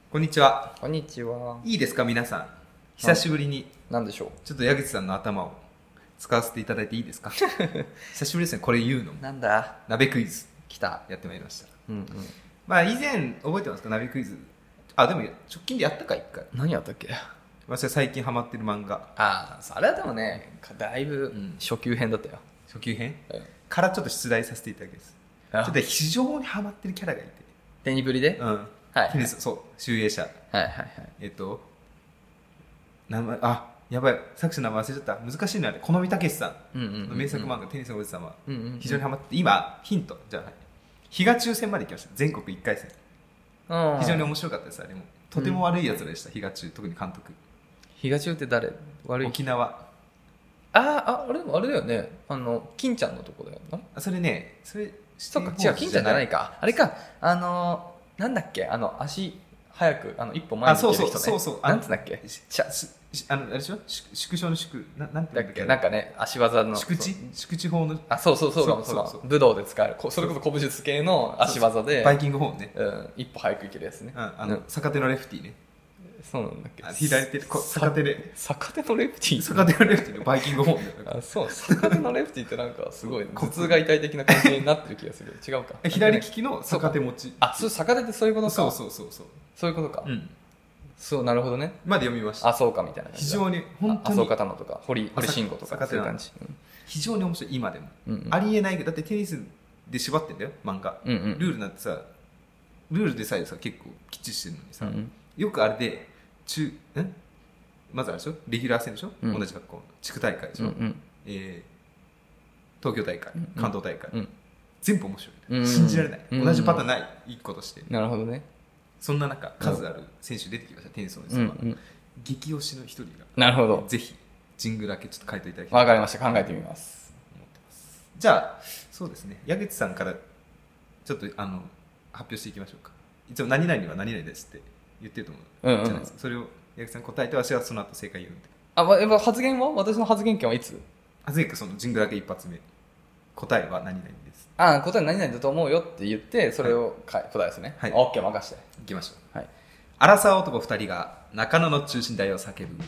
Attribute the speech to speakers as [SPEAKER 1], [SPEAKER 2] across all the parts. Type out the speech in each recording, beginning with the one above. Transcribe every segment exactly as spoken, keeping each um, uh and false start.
[SPEAKER 1] こんにちは。
[SPEAKER 2] こんにちは。
[SPEAKER 1] いいですか皆さん。久しぶりに
[SPEAKER 2] 何でしょう。
[SPEAKER 1] ちょっと矢口さんの頭を使わせていただいていいですか久しぶりですね。これ言うの
[SPEAKER 2] なんだ
[SPEAKER 1] 鍋クイズ
[SPEAKER 2] 来た。
[SPEAKER 1] やってまいりました。
[SPEAKER 2] うんうん。
[SPEAKER 1] まあ以前覚えてますか鍋クイズ。あでも直近でやったか一回。
[SPEAKER 2] 何やったっけ。
[SPEAKER 1] 私は最近ハマってる漫画。
[SPEAKER 2] ああ、あれはでもね、だいぶ初級編だったよ。
[SPEAKER 1] 初級編、
[SPEAKER 2] うん、
[SPEAKER 1] からちょっと出題させていただきます。ちょっと非常にハマってるキャラがいて。
[SPEAKER 2] 手にぶりで。
[SPEAKER 1] うん。
[SPEAKER 2] はい、はい。
[SPEAKER 1] テニスそう集英社。
[SPEAKER 2] はいはいはい。
[SPEAKER 1] えっと名前あやばい作者の名前忘れちゃった。難しいのあれ好みたけしさんの名作漫画、テニスの王子様、うんうんうん、非常にハマって今ヒントじゃあ比嘉中戦まで行きました。全国いっかい戦。非常に面白かったです。あれもとても悪いやつでした、うん、比嘉中特に監督。
[SPEAKER 2] 比嘉中って誰？悪い
[SPEAKER 1] 沖縄。
[SPEAKER 2] あああれあれだよね、あの金ちゃんのとこだよね。
[SPEAKER 1] あそれねそれ
[SPEAKER 2] そっか違う金ちゃんじゃないか。あれかあのなんだっけあの足早くあの一歩前に行ける人ね。
[SPEAKER 1] そうそうそうそう。
[SPEAKER 2] なんつうんだっけ。
[SPEAKER 1] あのあれでしょ縮小の縮ななんて
[SPEAKER 2] だっけなんかね足技の
[SPEAKER 1] 縮地縮地法の
[SPEAKER 2] あそうそうそうそうそうそう武道で使えるそれこそ古武術系の足技で
[SPEAKER 1] バイキングホーンね、
[SPEAKER 2] うん、一歩早く行けるやつね。
[SPEAKER 1] ああの、うん、逆手のレフティーね。
[SPEAKER 2] そうなんだっけ。
[SPEAKER 1] 左手逆手で
[SPEAKER 2] 逆手のレフティー
[SPEAKER 1] 逆手のレフティーのバイキングホーン
[SPEAKER 2] だあそう逆手のレフティーってなんかすごい頭痛が痛い的な感じになってる気がする。違うか
[SPEAKER 1] 左利きの逆手持ち。
[SPEAKER 2] あそう逆手ってそういうことか。
[SPEAKER 1] そうそうそうそう
[SPEAKER 2] そういうことか。
[SPEAKER 1] うん
[SPEAKER 2] そうなるほどね。
[SPEAKER 1] まで読みました。
[SPEAKER 2] あそうかみたいな。
[SPEAKER 1] 非常に本当に
[SPEAKER 2] 麻生方のとか堀堀慎吾とかそういう感じ、うん、
[SPEAKER 1] 非常に面白い今でも、うんうん、ありえないけどだってテニスで縛ってんだよ漫画、うんうん、ルールなんてさルールでさえさ結構きっちりしてるのにさ、うんうん、よくあれで中んまずあれでしょレギュラー戦でしょ、うん、同じ学校の地区大会でしょ、うんうんえー、東京大会関東大会、うんうん、全部面白い、うんうん、信じられない、うんうん、同じパターンない一個として。
[SPEAKER 2] なるほどね。
[SPEAKER 1] そんな中数ある選手出てきました。テニスの王子様、うんうん、激推しの一人が
[SPEAKER 2] なるほど
[SPEAKER 1] ぜひジングルだけちょっと書いていただき
[SPEAKER 2] たい。わかりました。考えてみます。
[SPEAKER 1] じゃあそうですね矢口さんからちょっとあの発表していきましょうか。いつも何々は何々ですって言ってると思う、うんうん、じゃないですか。それを矢口さん答えて私はその後正解言うんで。
[SPEAKER 2] あ発言は私の発言権はいつ？
[SPEAKER 1] 発言権そのジングルだけ一発目答えは何々です。
[SPEAKER 2] あ答え何々だと思うよって言ってそれを、はい、答えですね。はい、オッケー任せて
[SPEAKER 1] いきましょう。
[SPEAKER 2] はい。
[SPEAKER 1] アラサー男ふたりが中野の中心街を叫ぶ。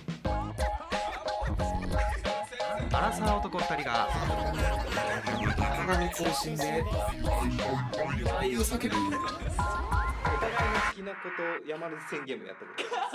[SPEAKER 1] アラサー男ふたりが中野の中心で愛を叫ぶ。お互いの好きなこと山根宣言もやった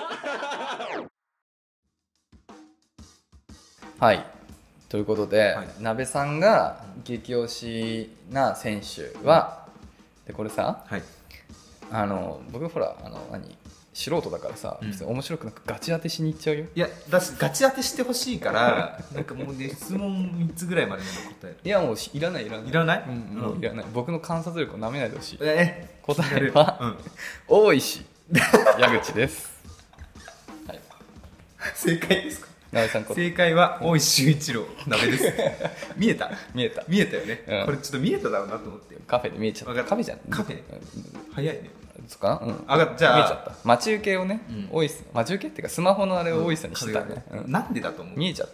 [SPEAKER 1] こと
[SPEAKER 2] はいということで、はい、鍋さんが激推しな選手は、でこれさ、はい、あの僕ほらあの何素人だからさ、うん、面白くなくガチ当てしに行っちゃうよ。
[SPEAKER 1] いやだしガチ当てしてほしいからなんかもうね質問みっつぐらいまでの答える。
[SPEAKER 2] いやもういらないいらない
[SPEAKER 1] いらない、
[SPEAKER 2] うん、もういらない。僕の観察力をなめないでほしい。
[SPEAKER 1] え
[SPEAKER 2] 答えは、うん、大石矢口です、はい、
[SPEAKER 1] 正解ですか？正解は大石修一郎鍋です見えた
[SPEAKER 2] 見えた
[SPEAKER 1] 見えたよね、うん、これちょっと見えただろうなと思って
[SPEAKER 2] カフェで見えちゃった。カフェじゃん
[SPEAKER 1] カフェ、うん、早いね。
[SPEAKER 2] そっか、うん、
[SPEAKER 1] あじゃあ
[SPEAKER 2] 見えちゃった。待ち受けをね、うん、大石待ち受けっていうかスマホのあれを大石さんにしてたね、
[SPEAKER 1] うんうん、なんでだと思う？
[SPEAKER 2] 見えちゃった。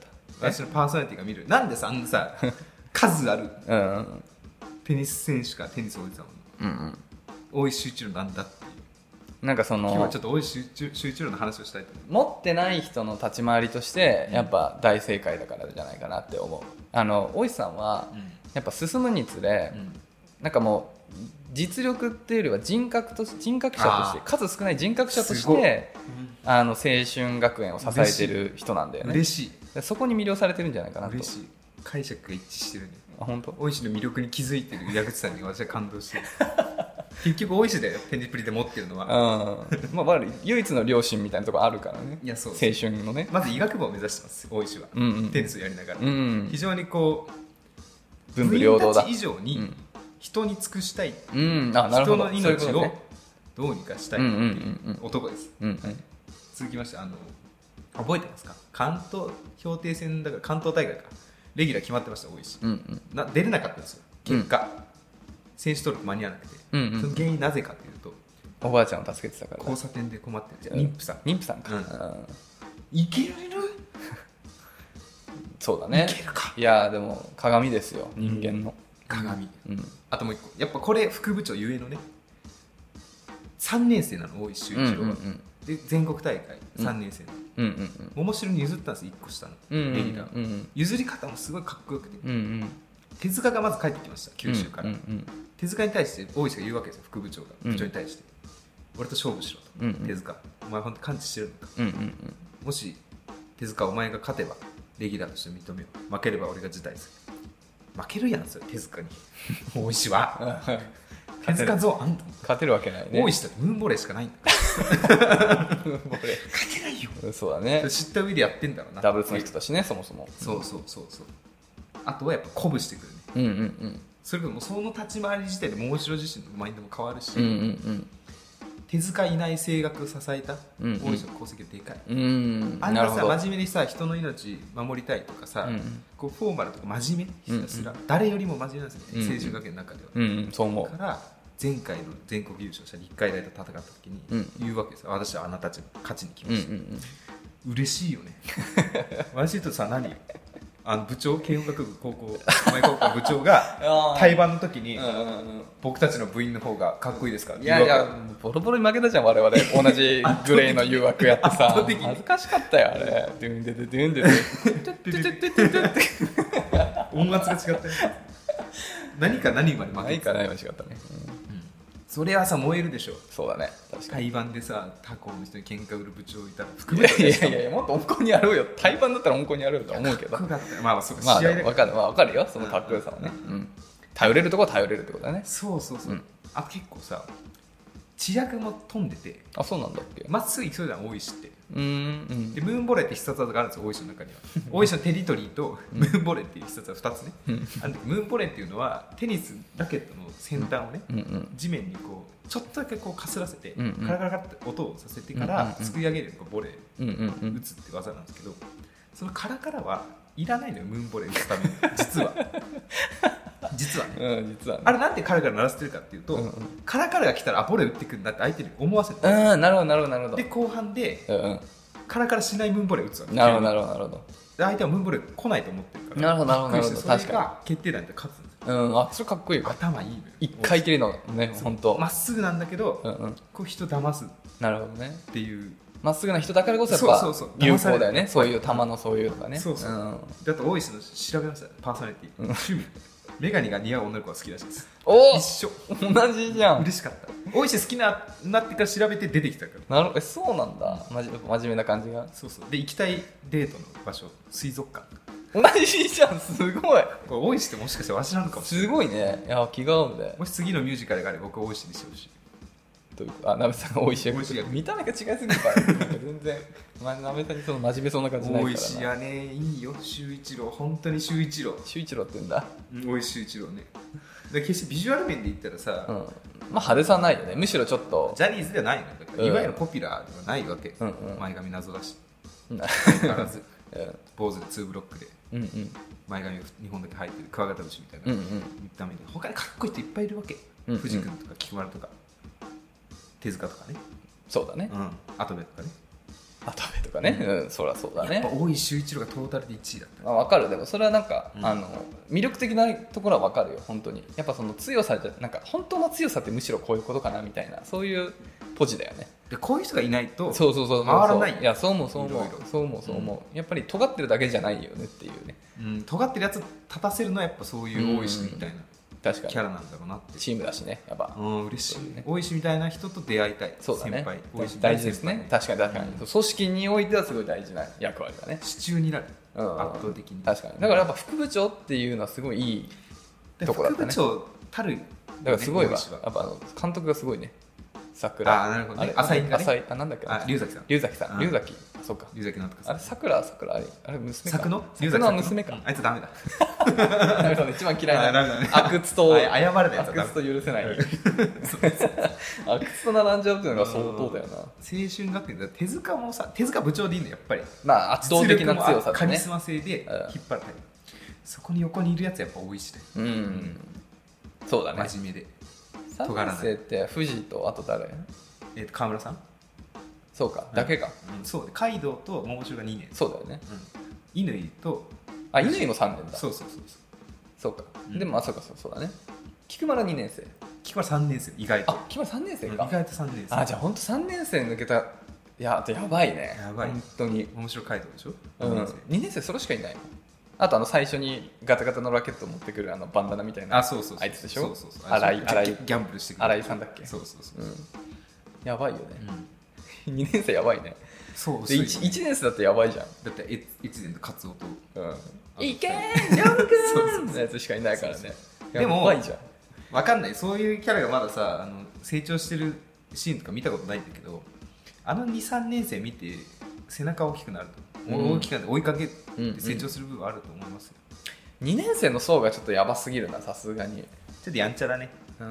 [SPEAKER 1] 私のパーソナリティが見る。なんでさあんなさ数あるうん、うん、テニス選手かテニス王子様の、うんうん、大石修一郎なんだっていう。
[SPEAKER 2] なんかその
[SPEAKER 1] 今日はちょっと大石修一郎の話をしたいと思う。
[SPEAKER 2] 持ってない人の立ち回りとしてやっぱ大正解だからじゃないかなって思う。あの大石さんはやっぱ進むにつれ、うん、なんかもう実力っていうよりは人格と人格者として数少ない人格者として、うん、あの青春学園を支えてる人なんだよね。
[SPEAKER 1] 嬉しい。
[SPEAKER 2] そこに魅了されてるんじゃないかなと。
[SPEAKER 1] 嬉しい。解釈が一致してるね。
[SPEAKER 2] あ本当？
[SPEAKER 1] 大石の魅力に気づいてる矢口さんに私は感動してる結局大石だよテニプリで持ってるのは、
[SPEAKER 2] うんまあ、唯一の両親みたいなところあるからね。
[SPEAKER 1] いやそう
[SPEAKER 2] 青春のね。
[SPEAKER 1] まず医学部を目指してます大石は、うんうん、テニスをやりながら、うんうん、非常にこう
[SPEAKER 2] 文武両道だ。
[SPEAKER 1] 部員たち以上に人に尽くしたい、
[SPEAKER 2] うん、あなるほど。
[SPEAKER 1] 人の命をどうにかしたいっていう男です、うんうんうん、続きましてあの覚えてますか？関東評定戦だから関東大会かレギュラー決まってました大石、うんうん、な出れなかったんですよ結果、うん、選手登録間に合わなくて、うんうん、その原因なぜかというと
[SPEAKER 2] おばあちゃんを助けてたから、
[SPEAKER 1] 交差点で困ってる妊婦さん
[SPEAKER 2] 妊婦さんか、うん、
[SPEAKER 1] いける
[SPEAKER 2] そうだね。
[SPEAKER 1] いけるか。
[SPEAKER 2] いやでも鏡ですよ人間の、
[SPEAKER 1] うん、鏡、うん、あともう一個やっぱこれ副部長ゆえのねさんねん生なの大石修一郎は、
[SPEAKER 2] うんうんうん、
[SPEAKER 1] で全国大会さんねん生の、うんうんうん、桃城に譲ったんですいっこ下の、うんうんうん、レギュラー、うんうん、譲り方もすごいかっこよくて、うんうん、手塚がまず帰ってきました九州から、うんうんうん、手塚に対して大石が言うわけですよ副部長が部長に対して、うん、俺と勝負しろと、うんうん、手塚お前本当完治してるのか、うんうんうん、もし手塚お前が勝てばレギュラーとして認めよう負ければ俺が辞退する負けるやんそれ手塚に大石は手塚ゾーンあんた
[SPEAKER 2] 勝てるわけないね
[SPEAKER 1] 大石だってムーンボレーしかないんだからムーンボレー勝てないよ
[SPEAKER 2] そうだね
[SPEAKER 1] 知った上でやってんだろうな
[SPEAKER 2] ダブルスの人だしねそもそも
[SPEAKER 1] そうそうそうそうあとはやっぱ鼓舞してくるねうんうんうんそれこそもその立ち回り自体で桃城自身のマインドも変わるし、うんうんうん、手塚いない声楽を支えた大石の功績がでかい、うんうん、あんなさ真面目にさ人の命守りたいとかさ、うんうん、こうフォーマルとか真面目ひたすら、うんうん、誰よりも真面目なんですよね、うんうん、青春学園の中では、うんうん、そう思うから前回の全国優勝した立海大と戦った時に言うわけですよ、うん、私はあなたたちの勝ちに来ました、うんうんうん、嬉しいよね私とさ何あの部長軽音楽部高校前高校部長が対バンの時に僕たちの部員の方がかっこいいですか
[SPEAKER 2] いやいやボロボロに負けたじゃん我々同じグレーの誘惑やってさ恥ずかしかったよあれドゥンデドゥドゥンデドゥン
[SPEAKER 1] 音圧が違ったよ何か何まで負けて
[SPEAKER 2] 何か何まで違ったね、
[SPEAKER 1] うん、それはさ燃えるでしょ
[SPEAKER 2] そうだね確かに
[SPEAKER 1] 対バンでさ他校の人に喧嘩売る部長いたら
[SPEAKER 2] 副部長いやいやいやもっと温厚にやろうよ対バンだったら温厚にやろうよと思うけどかっこよかった
[SPEAKER 1] まあそう試合で、
[SPEAKER 2] まあ、分かる、まあ、分かるよそのかっこよさはね、うん、頼れるとこは頼れるってことだね
[SPEAKER 1] そうそうそう、うん、あ結構さ知略も飛んでて
[SPEAKER 2] あそうなんだっけ
[SPEAKER 1] まっすぐ行くそうじゃん大石ってうん、うん、でムーンボレーって必殺技があるんですよ大石の中には大石のテリトリーとムーンボレーっていう必殺技ふたつねあのムーンボレーっていうのはテニスラケットの先端をね、うんうん、地面にこうちょっとだけこうかすらせて、うんうん、カラカラカラって音をさせてからすくい上げるボレー打つって技なんですけどそのカラカラはいらないのよムーンボレー打つために実は実はね、うん、実はねあれなんでカラカラ鳴らしてるかっていうと、うんうん、カラカラが来たらあボレー打ってくるんだって相手に思わせて
[SPEAKER 2] うんなるほどなるほどなるほどで
[SPEAKER 1] 後半で、うんうん、カラカラしないムーンボレー打つわけ
[SPEAKER 2] なるほどなるほどなるほど
[SPEAKER 1] で相手はムーンボレー来ないと思ってるから
[SPEAKER 2] なるほどなるほどなるほど
[SPEAKER 1] 確かに決定打で勝つんです
[SPEAKER 2] よ、うん、あそれかっこいいわ
[SPEAKER 1] 頭いいのよ
[SPEAKER 2] 一回きりのね本当
[SPEAKER 1] まっすぐなんだけど、うんうん、こう人騙す
[SPEAKER 2] なるほどね
[SPEAKER 1] っていう
[SPEAKER 2] まっすぐな人だからこそやっぱそうそうそう有効だよねそういう球のそういうとかね
[SPEAKER 1] そうそう、うん、だって大石の調べましたパーソナリティ、うん、趣味メガネが似合う女の子が好きらしいです
[SPEAKER 2] お
[SPEAKER 1] 一緒
[SPEAKER 2] 同じじゃん
[SPEAKER 1] 嬉しかった大石好きななってから調べて出てきたから
[SPEAKER 2] なるえそうなんだ真面目な感じが
[SPEAKER 1] そうそうで行きたいデートの場所水族館
[SPEAKER 2] 同じじゃんすごい
[SPEAKER 1] これ大石ってもしかしてわしなのかもしれない
[SPEAKER 2] すごいねいや気が合うんで
[SPEAKER 1] もし次のミュージカルがあれば僕は大石にしてほしい
[SPEAKER 2] というあなべさんが大石役見た目が違いすぎるから全然なべさんにその真面目そうな感じないからな
[SPEAKER 1] 大石やねいいよ秀一郎本当に秀一郎
[SPEAKER 2] 秀一郎って言うんだ
[SPEAKER 1] 大石秀一郎ねで決してビジュアル面で言ったらさ、うん、まあ
[SPEAKER 2] 派手さはないよねむしろちょっと
[SPEAKER 1] ジャニーズではないのだから、うん、いわゆるポピュラーではないわけ、うんうん、前髪謎だし相変わらず坊主でツーブロックで、うんうん、前髪がにほんだけ入ってるクワガタ節みたいな、うんうん、見た目で他にかっこいい人いっぱいいるわけ、うんうん、藤君とか菊丸とか手塚とかね
[SPEAKER 2] そうだね、
[SPEAKER 1] うん、跡部とかね
[SPEAKER 2] 跡部とかね、うん、そりゃそうだね
[SPEAKER 1] やっぱ大石秀一郎がトータルでいちいだった
[SPEAKER 2] あ分かるでもそれはなんか、うん、あの魅力的なところは分かるよ本当にやっぱその強さじゃなんか本当の強さってむしろこういうことかなみたいなそういうポジだよね
[SPEAKER 1] でこういう人がいないと
[SPEAKER 2] そうそうそう
[SPEAKER 1] 回らない
[SPEAKER 2] いやそう思うそう思うそう思うそう思う、うん、やっぱり尖ってるだけじゃないよねっていうね、
[SPEAKER 1] うん、尖ってるやつ立たせるのはやっぱそういう大石みたいな、うん確かにキャラなんだろうなって
[SPEAKER 2] チームだしねやっぱ
[SPEAKER 1] うん嬉しい、ね、大石みたいな人と出会いたい
[SPEAKER 2] そうだね
[SPEAKER 1] 先輩大石
[SPEAKER 2] 大事ですね確かに確かに、うん、組織においてはすごい大事な役割だね
[SPEAKER 1] 支柱になる、うん、圧倒的に
[SPEAKER 2] 確かにだからやっぱ副部長っていうのはすごいいいところだったね
[SPEAKER 1] 副部長たる、ね、
[SPEAKER 2] だからすごいわやっぱあの監督がすごいね桜
[SPEAKER 1] あなるほどね浅井がね
[SPEAKER 2] 浅井あなんだっけ
[SPEAKER 1] あ龍崎さん
[SPEAKER 2] 龍崎さん龍崎そうか
[SPEAKER 1] 龍崎なんとか
[SPEAKER 2] あれ桜桜あれあれ娘か
[SPEAKER 1] 作の
[SPEAKER 2] 作の娘か
[SPEAKER 1] あいつダメだ
[SPEAKER 2] なるほど一番嫌いな阿久津と
[SPEAKER 1] 謝れないやつ
[SPEAKER 2] 阿久津と許せない阿久津と並んじゃうっていうのが相当だよな青
[SPEAKER 1] 春学園だ手塚もさ手塚部長でいいのやっぱり
[SPEAKER 2] まあ圧倒的な強さだね
[SPEAKER 1] カリスマ性で引っ張るタイプそこに横にいるやつやっぱ多いしね
[SPEAKER 2] うんそうだね
[SPEAKER 1] 真面目で
[SPEAKER 2] さんねん生って藤井とあと誰
[SPEAKER 1] えー、と川村さん
[SPEAKER 2] そうか、うん、だけか、
[SPEAKER 1] うん、そうカイドウと桃城がにねん
[SPEAKER 2] そうだよね、
[SPEAKER 1] うん、乾と
[SPEAKER 2] あ乾もさんねんだ
[SPEAKER 1] そうそうそう
[SPEAKER 2] そうか、うん、でもあそうかそうだね菊丸にねん生
[SPEAKER 1] キマルさんねん生意外と。
[SPEAKER 2] あキマルさんねん生か、
[SPEAKER 1] 意外とさんねん生。
[SPEAKER 2] あじゃあほんとさんねん生抜けた、いやあとやばいね。
[SPEAKER 1] やばい
[SPEAKER 2] 本当に
[SPEAKER 1] 面白い回答でしょ、
[SPEAKER 2] うん、にねん生それしかいないの。あとあの最初にガタガタのラケット持ってくるあのバンダナみたいな、
[SPEAKER 1] あそうそうそう
[SPEAKER 2] あいつでしょ。
[SPEAKER 1] そうそうそう
[SPEAKER 2] 荒井荒井
[SPEAKER 1] ギャンブルしてくる
[SPEAKER 2] 荒井さんだっけ。
[SPEAKER 1] そうそうそう、
[SPEAKER 2] うん、やばいよね、
[SPEAKER 1] うん、
[SPEAKER 2] にねん生やばいね。
[SPEAKER 1] そう
[SPEAKER 2] で 1, いちねん生だってやばいじゃん。
[SPEAKER 1] だって越前とカツオと、
[SPEAKER 2] うん、いけーんりょうくんのやつしかいないからね。
[SPEAKER 1] でも
[SPEAKER 2] やばいじゃん。
[SPEAKER 1] 分かんない、そういうキャラがまださあの成長してるシーンとか見たことないんだけど、あの にさんねん生見て背中大きくなると、うん、大きくなって追いかけて成長する部分あると思いますよ、
[SPEAKER 2] うんうん、にねん生の層がちょっとやばすぎるな、さすがに。
[SPEAKER 1] ちょっとやんちゃだね、
[SPEAKER 2] うん、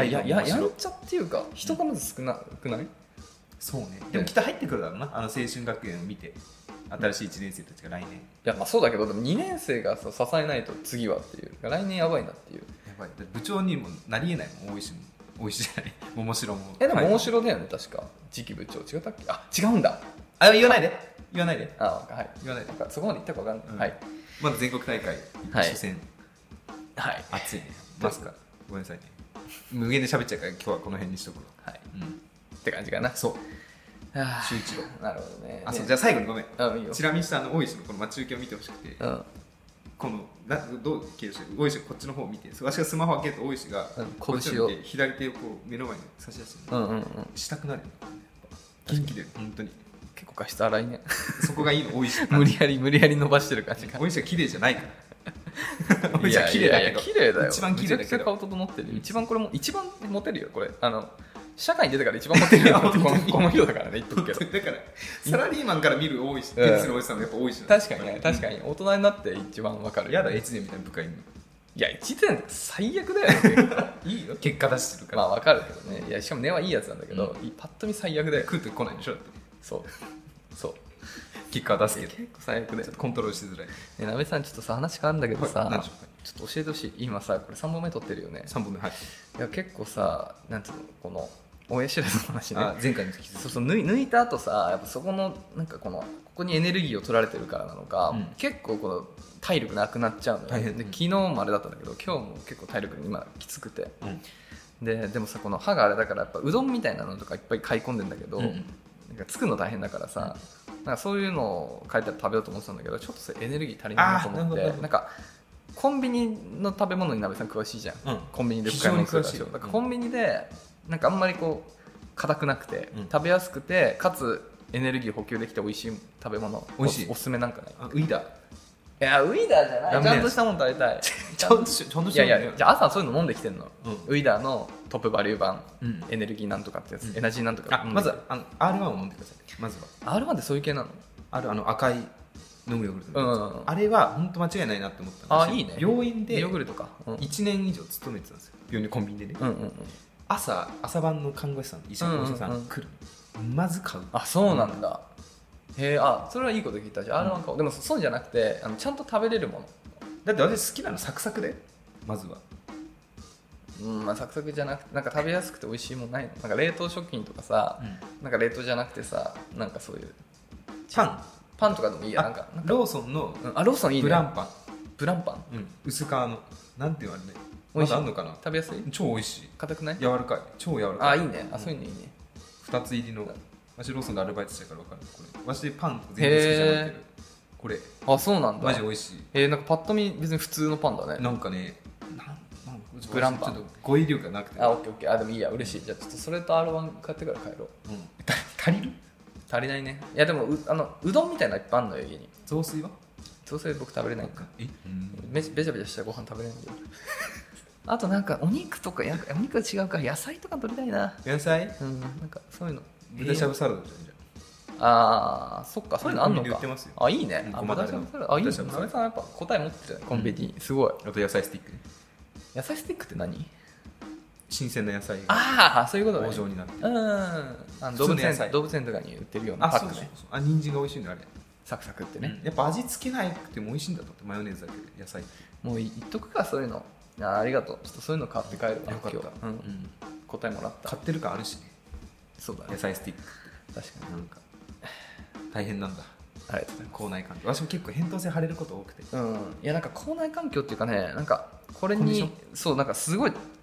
[SPEAKER 2] いやややんちゃっていうか人がまず少なくない、うん、
[SPEAKER 1] そうね。でもきっと入ってくるだろうな、あの青春学園を見て新しいいちねん生たちが来年。い
[SPEAKER 2] やまあそうだけど、でもにねん生がさ支えないと次はっていう、来年やばいなっていう。
[SPEAKER 1] やばい、部長にもなりえないもん、大石も大石じゃない桃城も。
[SPEAKER 2] えでも桃城だよね確か、次期部長違ったっけ。あ違うんだ。
[SPEAKER 1] あ言わないで言わないで、
[SPEAKER 2] あはい
[SPEAKER 1] 言わないで、
[SPEAKER 2] そこまで言ったか分かんない、うん、はい
[SPEAKER 1] まだ全国大会初戦、
[SPEAKER 2] はい、
[SPEAKER 1] 熱いね。マスカごめんなさいね、無限で喋っちゃうから今日はこの辺にしとくわ。
[SPEAKER 2] はい、うん、って感じかな。
[SPEAKER 1] そう
[SPEAKER 2] 周一郎。なるほどね。
[SPEAKER 1] あそうじゃあ最後にごめん、
[SPEAKER 2] あいいよ。
[SPEAKER 1] ちなみにしたあの大石のこの待ち受けを見てほしくて、うん、このなどう切るして大石がこっちの方を見て、私がスマホ開けると大石がこっちを見て左手をこう目の前に差し出してる、うんうんうん、したくなるよ、元気で本当に。
[SPEAKER 2] 結構画質荒いね。
[SPEAKER 1] そこがいいの、大石
[SPEAKER 2] 無理やり無理やり伸ばしてる感じが。
[SPEAKER 1] 大石は綺麗じゃないから大石は綺麗だけど、
[SPEAKER 2] 綺麗だよ、
[SPEAKER 1] 一番綺麗だけど、
[SPEAKER 2] めちゃくちゃ顔整ってる。一番これも一番モテるよこれ。あの社会に出てから一番モテるよってこのこの人だからね、言っとくけど。
[SPEAKER 1] だからサラリーマンから見る大石、テニスの大石さんもやっぱ大石。
[SPEAKER 2] 確かにね、確かに大人になって一番わかる。
[SPEAKER 1] やだ越前みたいな部下に。
[SPEAKER 2] いや越前最悪だよ。
[SPEAKER 1] いいよ結果出してるから。
[SPEAKER 2] まあわかるけどね。いやしかも根はいいやつなんだけど、うん、パッと見最悪だよ。
[SPEAKER 1] 食ってこないでしょ。
[SPEAKER 2] そうそう
[SPEAKER 1] 結果は出すけど
[SPEAKER 2] 結構最悪でちょっと
[SPEAKER 1] コントロールしづらい。
[SPEAKER 2] ね、なべさんちょっとさ話変わるんだけどさ、
[SPEAKER 1] はい、
[SPEAKER 2] ちょっと教えてほしい。今さこれさんぼんめ撮ってるよね。
[SPEAKER 1] さんぼんめ、はい。
[SPEAKER 2] いや結構さなんていうのこの親知らずの話ね。
[SPEAKER 1] あ前回の時
[SPEAKER 2] そうそう抜い抜いた後さやっぱそこのなんかこのここにエネルギーを取られてるからなのか、うん、結構この体力なくなっちゃうのよ。大変で昨日もあれだったんだけど今日も結構体力今きつくて、うん、ででもさこの歯があれだからやっぱうどんみたいなのとかいっぱい買い込んでんだけど、うん、なんか作るの大変だからさ、うん、なんかそういうのを書いたら食べようと思ってたんだけどちょっとそれエネルギー足りないなと思ってなんかコンビニの食べ物になべさん詳しいじゃん、うん、コンビニで買い物するから。だからコンビニでなんかあんまりこう硬くなくて、うん、食べやすくてかつエネルギー補給できて美味しい食べ物
[SPEAKER 1] 美味しい
[SPEAKER 2] お, おすすめなんかない？
[SPEAKER 1] あウイダー。
[SPEAKER 2] いやウイダーじゃない、ちゃんとしたもの食べたい。
[SPEAKER 1] ちゃんとしちゃんとしたもの。
[SPEAKER 2] いやいやじゃあ朝そういうの飲んできてんの、うん、ウイダーのトップバリュー版、うん、エネルギーなんとかってやつ、うん、エナジーなんとか。
[SPEAKER 1] まずあの アールワン を飲んでください。まずは
[SPEAKER 2] アールワン ってそういう系なの？
[SPEAKER 1] あるあの赤い飲むヨーグルト、
[SPEAKER 2] うんうんうん、
[SPEAKER 1] あれは本当間違いないなって思ったんですよ。
[SPEAKER 2] あいいね。
[SPEAKER 1] 病院で
[SPEAKER 2] ヨーグルトか、
[SPEAKER 1] うん、いちねん以上勤めてたんですよ。病院コンビニでね、
[SPEAKER 2] うんうんうん、
[SPEAKER 1] 朝朝晩の看護師さん医者のお医者さん来る、うんうんうん、まず買う。
[SPEAKER 2] あそうなんだ、うん、へえ。あそれはいいこと聞いた。じゃあ アールワン 買おう、うん、でもそうじゃなくてあのちゃんと食べれるもの
[SPEAKER 1] だって私好きなのサクサクでまずは、
[SPEAKER 2] うんまあ、サクサクじゃなくてなんか食べやすくて美味しいもんないの？なんか冷凍食品とかさ、うん、なんか冷凍じゃなくてさなんかそういう
[SPEAKER 1] パン
[SPEAKER 2] パンとかでもいいや。なんかなんか
[SPEAKER 1] ローソンの、
[SPEAKER 2] うん、あローソンいいね。
[SPEAKER 1] ブランパン
[SPEAKER 2] ブランパン、
[SPEAKER 1] うん、薄皮のなんて言われるまだあんのかな。
[SPEAKER 2] 食べやすい？
[SPEAKER 1] 超美味しい。
[SPEAKER 2] 硬くない？
[SPEAKER 1] 柔らかい。超柔らかい。
[SPEAKER 2] あいいね。あそういうのいいね。
[SPEAKER 1] ふたつ入りのわしローソンでアルバイトしてから分かる。これわしパン全部好きじゃないけどこれ
[SPEAKER 2] あそうなんだ。
[SPEAKER 1] マジ美味しい。
[SPEAKER 2] えー、なんかパッと見別に普通のパンだね。
[SPEAKER 1] なんかねなんなん
[SPEAKER 2] ブランパン
[SPEAKER 1] ちょっと語彙力がなくて。
[SPEAKER 2] あオッケーオッケー。あでもいいや嬉しい。じゃあちょっとそれと アールワン 買ってから帰ろう、うん、
[SPEAKER 1] 足りる？
[SPEAKER 2] 足りないね。いやでも う, あのうどんみたいなのいっぱいあるのよ家に。
[SPEAKER 1] 雑炊は？
[SPEAKER 2] 雑炊僕食べれないんか。
[SPEAKER 1] え、うん、
[SPEAKER 2] べべちゃべちゃしたご飯食べれないんだよあとなんかお肉とかやお肉は違うか野菜とか取りたいな。
[SPEAKER 1] 野菜？
[SPEAKER 2] うんなんかそういうの。
[SPEAKER 1] 豚しゃぶサラダじゃん。じゃ
[SPEAKER 2] ああそっかそういうのあんのか。あいいね。
[SPEAKER 1] あ豚しゃぶサラダ。
[SPEAKER 2] あいいね。なべさんやっぱ答え持ってるコンビニ、うん、すごい。
[SPEAKER 1] あと野菜スティック。
[SPEAKER 2] 野菜スティックって何？
[SPEAKER 1] 新鮮な野菜が
[SPEAKER 2] ああそういうことね。
[SPEAKER 1] 棒状になって
[SPEAKER 2] うんあの動物園動物園とかに売ってるようなパックね。あそうそうそう。
[SPEAKER 1] あ人参が美味しいんだあれ。
[SPEAKER 2] サクサクってね、
[SPEAKER 1] うん、やっぱ味付けなくても美味しいんだと思って。マヨネーズだけで野菜
[SPEAKER 2] もう言っとくかそういうの。 あ, ありがとう。ちょっとそういうの買って帰るわ。
[SPEAKER 1] よかった、
[SPEAKER 2] 今日、うんうん、答えもらった。
[SPEAKER 1] 買ってる感あるしね。
[SPEAKER 2] そうだね
[SPEAKER 1] 野菜スティック
[SPEAKER 2] 確かに
[SPEAKER 1] なんか大変なんだ。
[SPEAKER 2] ありがとうございます。
[SPEAKER 1] 口内環境私も結構扁桃腺腫れること多くて、
[SPEAKER 2] うん、いやなんか口内環境っていうかねなんかこれにそうなんかすごい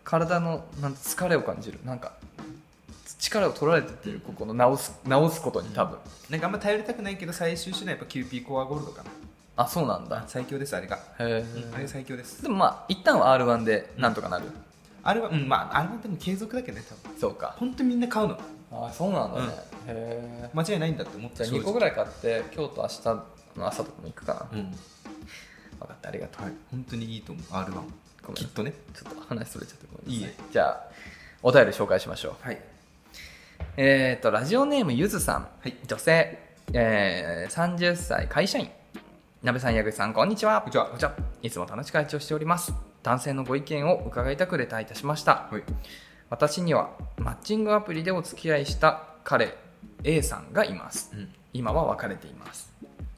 [SPEAKER 2] 体のなん疲れを感じる、なんか力を取られてってる、ここの直す直すことに多分、うん、
[SPEAKER 1] なんかあんま頼りたくないけど最終手段やっぱ キューピー コアゴールドかな。
[SPEAKER 2] あ、そうなんだ。
[SPEAKER 1] 最強ですあれが。
[SPEAKER 2] へ
[SPEAKER 1] え、うん、あれ最強です。
[SPEAKER 2] でもまあ一旦は アールワン でなんとかなる、うん、
[SPEAKER 1] あれは、うん、まあ アールワン でも継続だけどね多分。
[SPEAKER 2] そうか、
[SPEAKER 1] 本当にみんな買うの。
[SPEAKER 2] あ、そうなんだね、うん、へ
[SPEAKER 1] え、間違いないんだって思って。
[SPEAKER 2] じゃあにこぐらい買って今日と明日の朝とかも行くかな。うん、分かった、ありがとう、
[SPEAKER 1] はい、本当にいいと思う アールワン。 きっとね。
[SPEAKER 2] ちょっと話それちゃってごめんなさい。
[SPEAKER 1] いいえ。
[SPEAKER 2] じゃあお便り紹介しましょう。
[SPEAKER 1] はい。
[SPEAKER 2] えーとラジオネームゆずさん、
[SPEAKER 1] はい、
[SPEAKER 2] 女性、えー、さんじゅっさい会社員。なべさん、矢口さん、こんにちは。
[SPEAKER 1] こんにちは。こんにちは。
[SPEAKER 2] いつも楽しく会長しております。男性のご意見を伺いたくレターいたしました。
[SPEAKER 1] はい、
[SPEAKER 2] 私にはマッチングアプリでお付き合いした彼 A さんがいます、うん、今は別れています。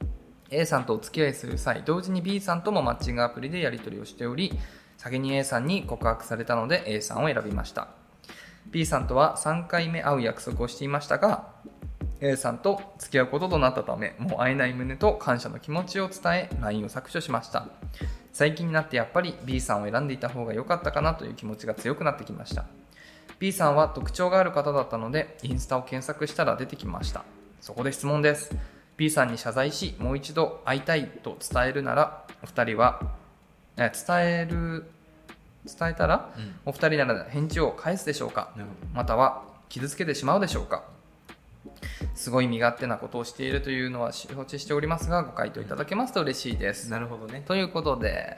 [SPEAKER 2] A さんとお付き合いする際、同時に B さんともマッチングアプリでやり取りをしており、先に A さんに告白されたので A さんを選びました。 B さんとはさんかいめ会う約束をしていましたが、 A さんと付き合うこととなったため、もう会えない旨と感謝の気持ちを伝え ライン を削除しました。最近になってやっぱり B さんを選んでいた方が良かったかなという気持ちが強くなってきました。 B さんは特徴がある方だったのでインスタを検索したら出てきました。そこで質問です。 B さんに謝罪し、もう一度会いたいと伝えるならお二人はえ伝える伝えたら、うん、お二人なら返事を返すでしょうか、または傷つけてしまうでしょうか。すごい身勝手なことをしているというのは承知しておりますが、ご回答いただけますと嬉しいです。
[SPEAKER 1] なるほどね。
[SPEAKER 2] ということで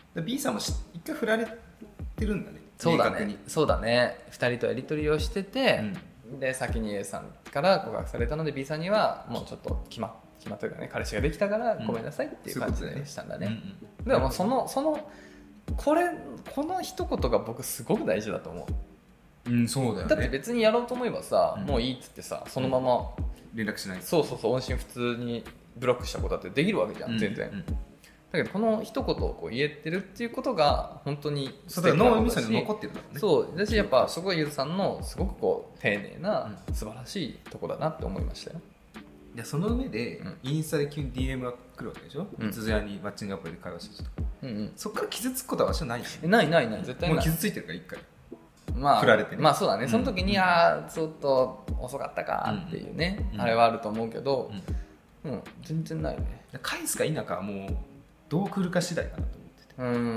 [SPEAKER 1] B さんも一回振られてるんだね。
[SPEAKER 2] そうだね、そうだね。ふたりとやり取りをしてて、うん、で先に A さんから告白されたので B さんにはもうちょっと決ま決まというかね、彼氏ができたからごめんなさいっていう感じでしたんだね、うん、でもそのそのこれこの一言が僕すごく大事だと思う。
[SPEAKER 1] うん、そうだよね。
[SPEAKER 2] だって別にやろうと思えばさ、うん、もういいっつってさ、そのまま、
[SPEAKER 1] うん、連絡しない。
[SPEAKER 2] そうそうそう、音信不通にブロックしたことだってできるわけじゃん、うん、全然、うん、だけどこの一言をこう言えてるっていうことが本当に素敵なことだし、
[SPEAKER 1] 脳みそに残ってるんだろうね。
[SPEAKER 2] そうだし、やっぱそこはゆずさんのすごくこう丁寧な素晴らしいとこだなって思いましたよ。
[SPEAKER 1] でその上で、うん、インスタで急に ディーエム が来るわけでしょ、いつぞやにマッチングアプリで会話してると、うんうん、そこから傷つくことは私はないよ、ね、
[SPEAKER 2] ないないない、絶対ない。
[SPEAKER 1] もう傷ついてるから一回
[SPEAKER 2] まあ、
[SPEAKER 1] 振られてね。
[SPEAKER 2] まあそうだね、その時に、うん、ああちょっと遅かったかっていうね、うん、あれはあると思うけど、うん、うん、全然ないね。
[SPEAKER 1] 返すか否かはもうどう来るか次第かなと思ってて、うん、うん、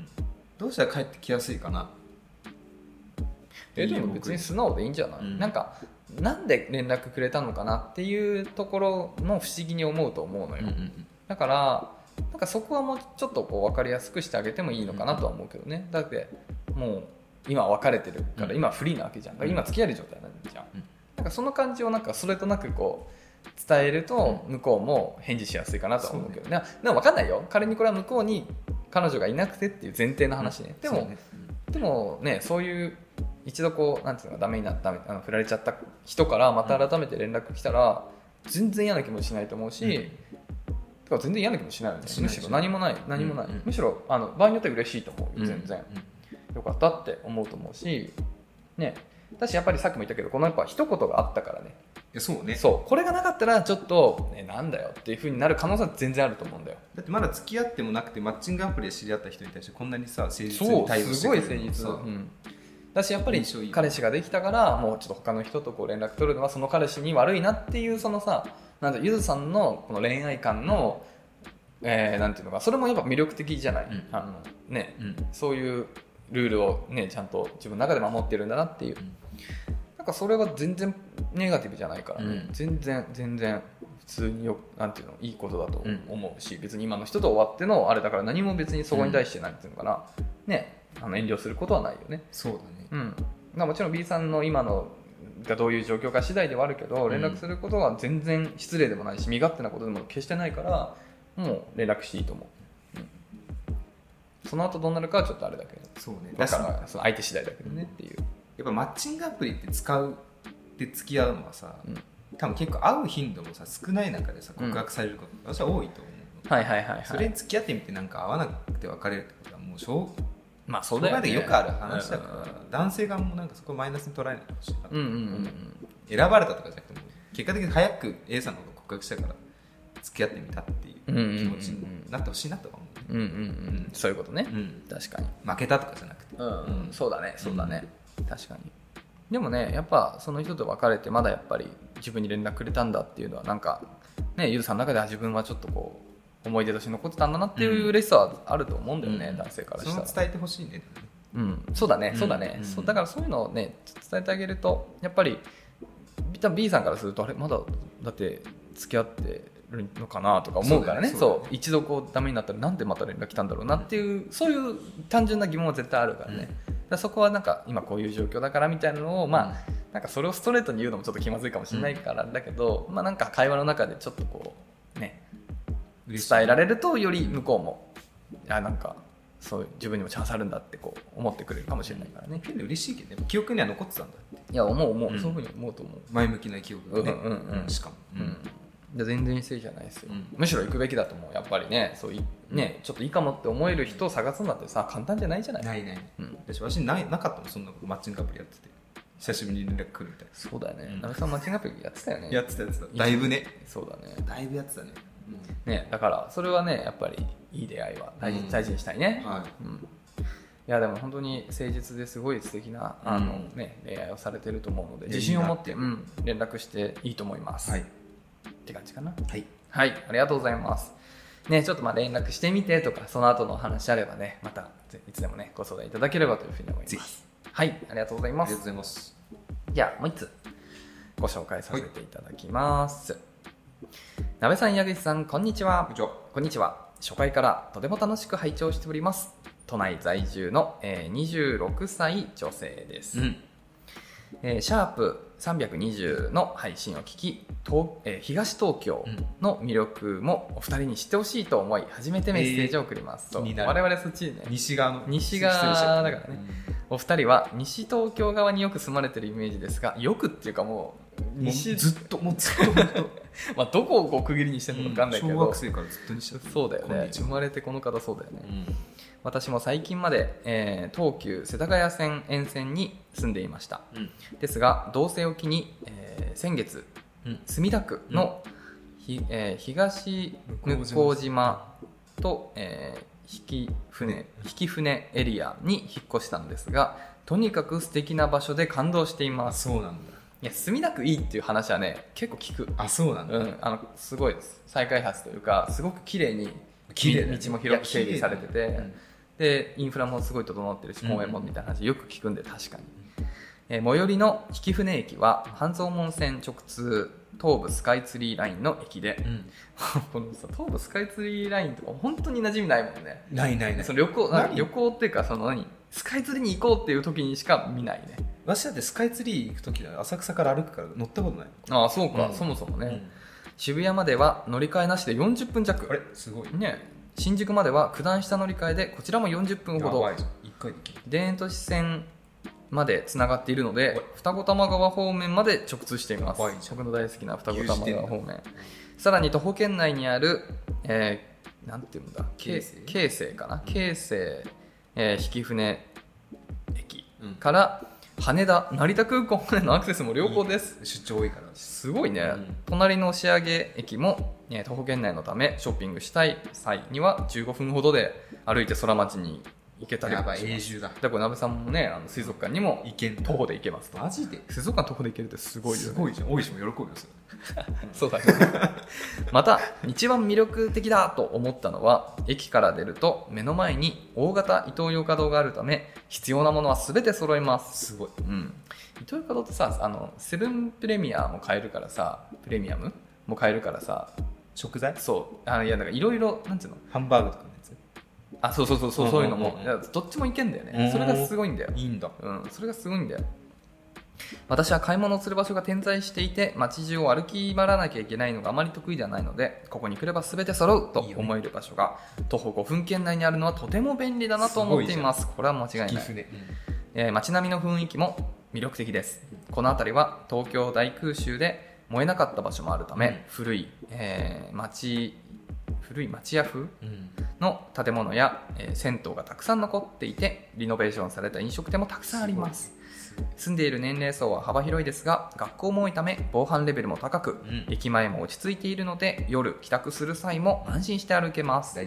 [SPEAKER 1] どうしたら帰ってきやすいかな。
[SPEAKER 2] えでも別に素直でいいんじゃない、うん、なんかなんで連絡くれたのかなっていうところも不思議に思うと思うのよ、うんうんうん、だからなんかそこはもうちょっとこう分かりやすくしてあげてもいいのかなとは思うけどね。だってもう今別れてるから今フリーなわけじゃん、うん、今付き合える状態なんじゃん、うん、なんかその感じをなんかそれとなくこう伝えると向こうも返事しやすいかなとは思うけどね。でも分かんないよ、仮にこれは向こうに彼女がいなくてっていう前提の話ね、うん、でも、ね、うん、でもね、そういう一度こうなんていうのダメになったあの振られちゃった人からまた改めて連絡来たら全然嫌な気持ちしないと思うし、うん、てか全然嫌な気持ちしないよね。むしろ何もない何もない、うんうん、むしろあの場合によっては嬉しいと思うよ、全然、うんうん、よかったって思うと思うしね。私やっぱりさっきも言ったけどこのやっぱ一言があったからね。
[SPEAKER 1] いやそうね、
[SPEAKER 2] そうこれがなかったらちょっと、ね、なんだよっていう風になる可能性は全然あると思うんだよ。
[SPEAKER 1] だってまだ付き合ってもなくてマッチングアプリで知り合った人に対してこんなにさ誠実に対応してくれるの。そうすごい誠実、うん、だしやっぱり彼氏ができたからもうちょっと他の人とこう連絡取るのはその彼氏に悪いなっていうそのさ、なんだゆずさんのこの恋愛観の、えー、なんていうのか、それもやっぱ魅力的じゃない、うん、あのね、うん、そういうルールをねちゃんと自分の中で守ってるんだなっていう、うん、なんかそれは全然ネガティブじゃないからね、うん、全然全然普通によなんていうのいいことだと思うし、うん、別に今の人と終わってのあれだから何も別にそこに対してなんていうのかな、うん、ね、あの遠慮することはないよね。 そうだね、
[SPEAKER 2] うん、まあもちろん B さんの今のがどういう状況か次第ではあるけど連絡することは全然失礼でもないし身勝手なことでも決してないからもう連絡していいと思う、うん、その後どうなるかはちょっとあれだけど、
[SPEAKER 1] そうね、
[SPEAKER 2] だからその相手次第だけどねっていう。
[SPEAKER 1] やっぱマッチングアプリって使うで付き合うのはさ、うん、多分結構会う頻度もさ少ない中でさ告白されることが私は多いと思う、
[SPEAKER 2] はいはいはいはい、
[SPEAKER 1] それに付き合ってみてなんか合わなくて別れるってことはもうしょう
[SPEAKER 2] まあそうだよね、
[SPEAKER 1] よくある話だから、うん、男性側もなんかそこをマイナスに捉えないでほしいなと思う、
[SPEAKER 2] うんうんうんうん、
[SPEAKER 1] 選ばれたとかじゃなくても結果的に早く A さんのこと告白したから付き合ってみたっていう気持ちになってほしいなとは思う、ね、
[SPEAKER 2] うんうんうん、そういうことね、
[SPEAKER 1] うん、
[SPEAKER 2] 確かに
[SPEAKER 1] 負けたとかじゃなくて、
[SPEAKER 2] うんうん、そうだねそうだね、うん、確かに。でもねやっぱその人と別れてまだやっぱり自分に連絡くれたんだっていうのはなんかねゆずさんの中では自分はちょっとこう思い出として残ってたんだなっていう嬉しさはあると思うんだよね、うん、男性からしたら。
[SPEAKER 1] それを伝えてほしいね。
[SPEAKER 2] うん、そうだねそうだね、うん、そうだからそういうのをね伝えてあげるとやっぱり B さんからするとあれまだだって付き合ってるのかなとか思うからね、そうだね、そうだね、そう一度こうダメになったらなんでまた連絡来たんだろうなっていうそういう単純な疑問は絶対あるからね、うん、だからそこはなんか今こういう状況だからみたいなのをまあなんかそれをストレートに言うのもちょっと気まずいかもしれないからだけど、うん、まあなんか会話の中でちょっとこうね伝えられるとより向こうもあなんかそういう自分にもチャンスあるんだってこう思ってくれるかもしれないからね。
[SPEAKER 1] けど嬉しいけどね記憶には残ってたんだって。
[SPEAKER 2] いや思う思う、うん、そういうふうに思うと思う。
[SPEAKER 1] 前向きな記憶がね、
[SPEAKER 2] うんうんうん、
[SPEAKER 1] しかも、うん、
[SPEAKER 2] で全然失礼じゃないですよ、うん、むしろ行くべきだと思う。やっぱりねそういねちょっといいかもって思える人を探すんだってさ簡単じゃないじゃない。
[SPEAKER 1] ないない、うん、私私ないなかったもんそんなマッチングアプリやってて久しぶりに連絡来るみたいな。
[SPEAKER 2] そうだよね、なべさんマッチングアプリやってたよね。
[SPEAKER 1] やってたやつだだいぶね。
[SPEAKER 2] そうだね
[SPEAKER 1] だいぶやってたね、
[SPEAKER 2] うん、ねだからそれはねやっぱりいい出会いは大事、うん、大事にしたいね、はいうん、いやでも本当に誠実ですごい素敵なあの、ね、恋愛をされてると思うので自信を持って、うん、連絡していいと思います、はい、って感じかな。はい、はい、ありがとうございます。ね、ちょっとまあ連絡してみてとかその後のお話あればねまたいつでもねご相談いただければというふうに思います。はい、ありがとうございます。
[SPEAKER 1] ありがとうございます。
[SPEAKER 2] じゃあもう一つご紹介させていただきます。はい、なべさん矢口さんこんにちは。こんにちは。初回からとても楽しく拝聴しております。都内在住の、えー、にじゅうろくさい女性です、うんえー、シャープさんびゃくにじゅうの配信を聞き東、えー、東東京の魅力もお二人に知ってほしいと思い初めてメッセージを送ります、えー、我々そっちね
[SPEAKER 1] 西側の
[SPEAKER 2] 西側だからね、うん、お二人は西東京側によく住まれてるイメージですがよくっていうかもう
[SPEAKER 1] 西ずっともうずっと
[SPEAKER 2] まあどこをこう区切りにしてるのか分かんないけど、
[SPEAKER 1] うん、小学生からずっと西東京。
[SPEAKER 2] そうだよね生まれてこの方そうだよね、うん、私も最近まで、えー、東急世田谷線沿線に住んでいました、うん、ですが同棲を機に、えー、先月、うん、墨田区の、ひえー、東向島と、えー、引船引船エリアに引っ越したのですがとにかく素敵な場所で感動しています。
[SPEAKER 1] そうなんだ。
[SPEAKER 2] いや墨田区いいっていう話はね結構聞く。
[SPEAKER 1] あそうなんだ、
[SPEAKER 2] うん、あのすごいです再開発というかすごく綺麗に綺麗道も広く整備されてて、うん、でインフラもすごい整ってるし公園もみたいな話よく聞くんで確かに、えー、最寄りの引舟駅は半蔵門線直通東武スカイツリーラインの駅で、うん、このさ東武スカイツリーラインとか本当に馴染みないもんね。
[SPEAKER 1] ないないない。
[SPEAKER 2] その旅行旅行っていうかその何スカイツリーに行こうっていう時にしか見ないね。
[SPEAKER 1] 私だってスカイツリー行く時は浅草から歩くから乗ったことない。
[SPEAKER 2] ああそうか、うん、そもそもね、うん、渋谷までは乗り換えなしでよんじゅっぷん弱。
[SPEAKER 1] あれすごい
[SPEAKER 2] ね。新宿までは九段下乗り換えでこちらもよんじゅっぷんほど。
[SPEAKER 1] やばいじゃん。いっかいできる。
[SPEAKER 2] 田園都市線までつながっているので二子玉川方面まで直通しています。僕の大好きな二子玉川方面。さらに徒歩圏内にある、えー、なんていうんだ京成京成かな京成、えー、引舟駅から、うん羽田成田空港までのアクセスも良好です。
[SPEAKER 1] 出張多いから
[SPEAKER 2] すごいね、うん、隣の押上駅も、ね、徒歩圏内のためショッピングしたい際にはじゅうごふんほどで歩いて空町に行けたりもします。
[SPEAKER 1] やばい永住だ。
[SPEAKER 2] だからなべさんもねあの水族館にも徒歩で行けますと。
[SPEAKER 1] マジで
[SPEAKER 2] 水族館徒歩で行けるってすごいよね。
[SPEAKER 1] すごいじゃん。大石も喜ぶよそれ
[SPEAKER 2] そうだねまた一番魅力的だと思ったのは駅から出ると目の前に大型イトーヨーカドーがあるため必要なものは全て揃います。
[SPEAKER 1] すごい、
[SPEAKER 2] うん、イトーヨーカドーってさあのセブンプレミアも買えるからさプレミアムも買えるからさ
[SPEAKER 1] 食材
[SPEAKER 2] そうあのいやなんかいろいろなんていうの
[SPEAKER 1] ハンバーグとかのやつ
[SPEAKER 2] あそうそうそうそう、うんうんうん、そういうのもいやどっちもいけんだよね。それがすごいんだよ。
[SPEAKER 1] いいんだ、
[SPEAKER 2] うん、それがすごいんだよ。私は買い物をする場所が点在していて街中を歩き回らなきゃいけないのがあまり得意ではないのでここに来れば全て揃うと思える場所が徒歩ごふん圏内にあるのはとても便利だなと思っています。これは間違いない、うんえー、街並みの雰囲気も魅力的です。この辺りは東京大空襲で燃えなかった場所もあるため、うん、古い、えー、町古い町屋風の建物や、えー、銭湯がたくさん残っていてリノベーションされた飲食店もたくさんあります。住んでいる年齢層は幅広いですが学校も多いため防犯レベルも高く、うん、駅前も落ち着いているので夜帰宅する際も安心して歩けます。
[SPEAKER 1] 大事。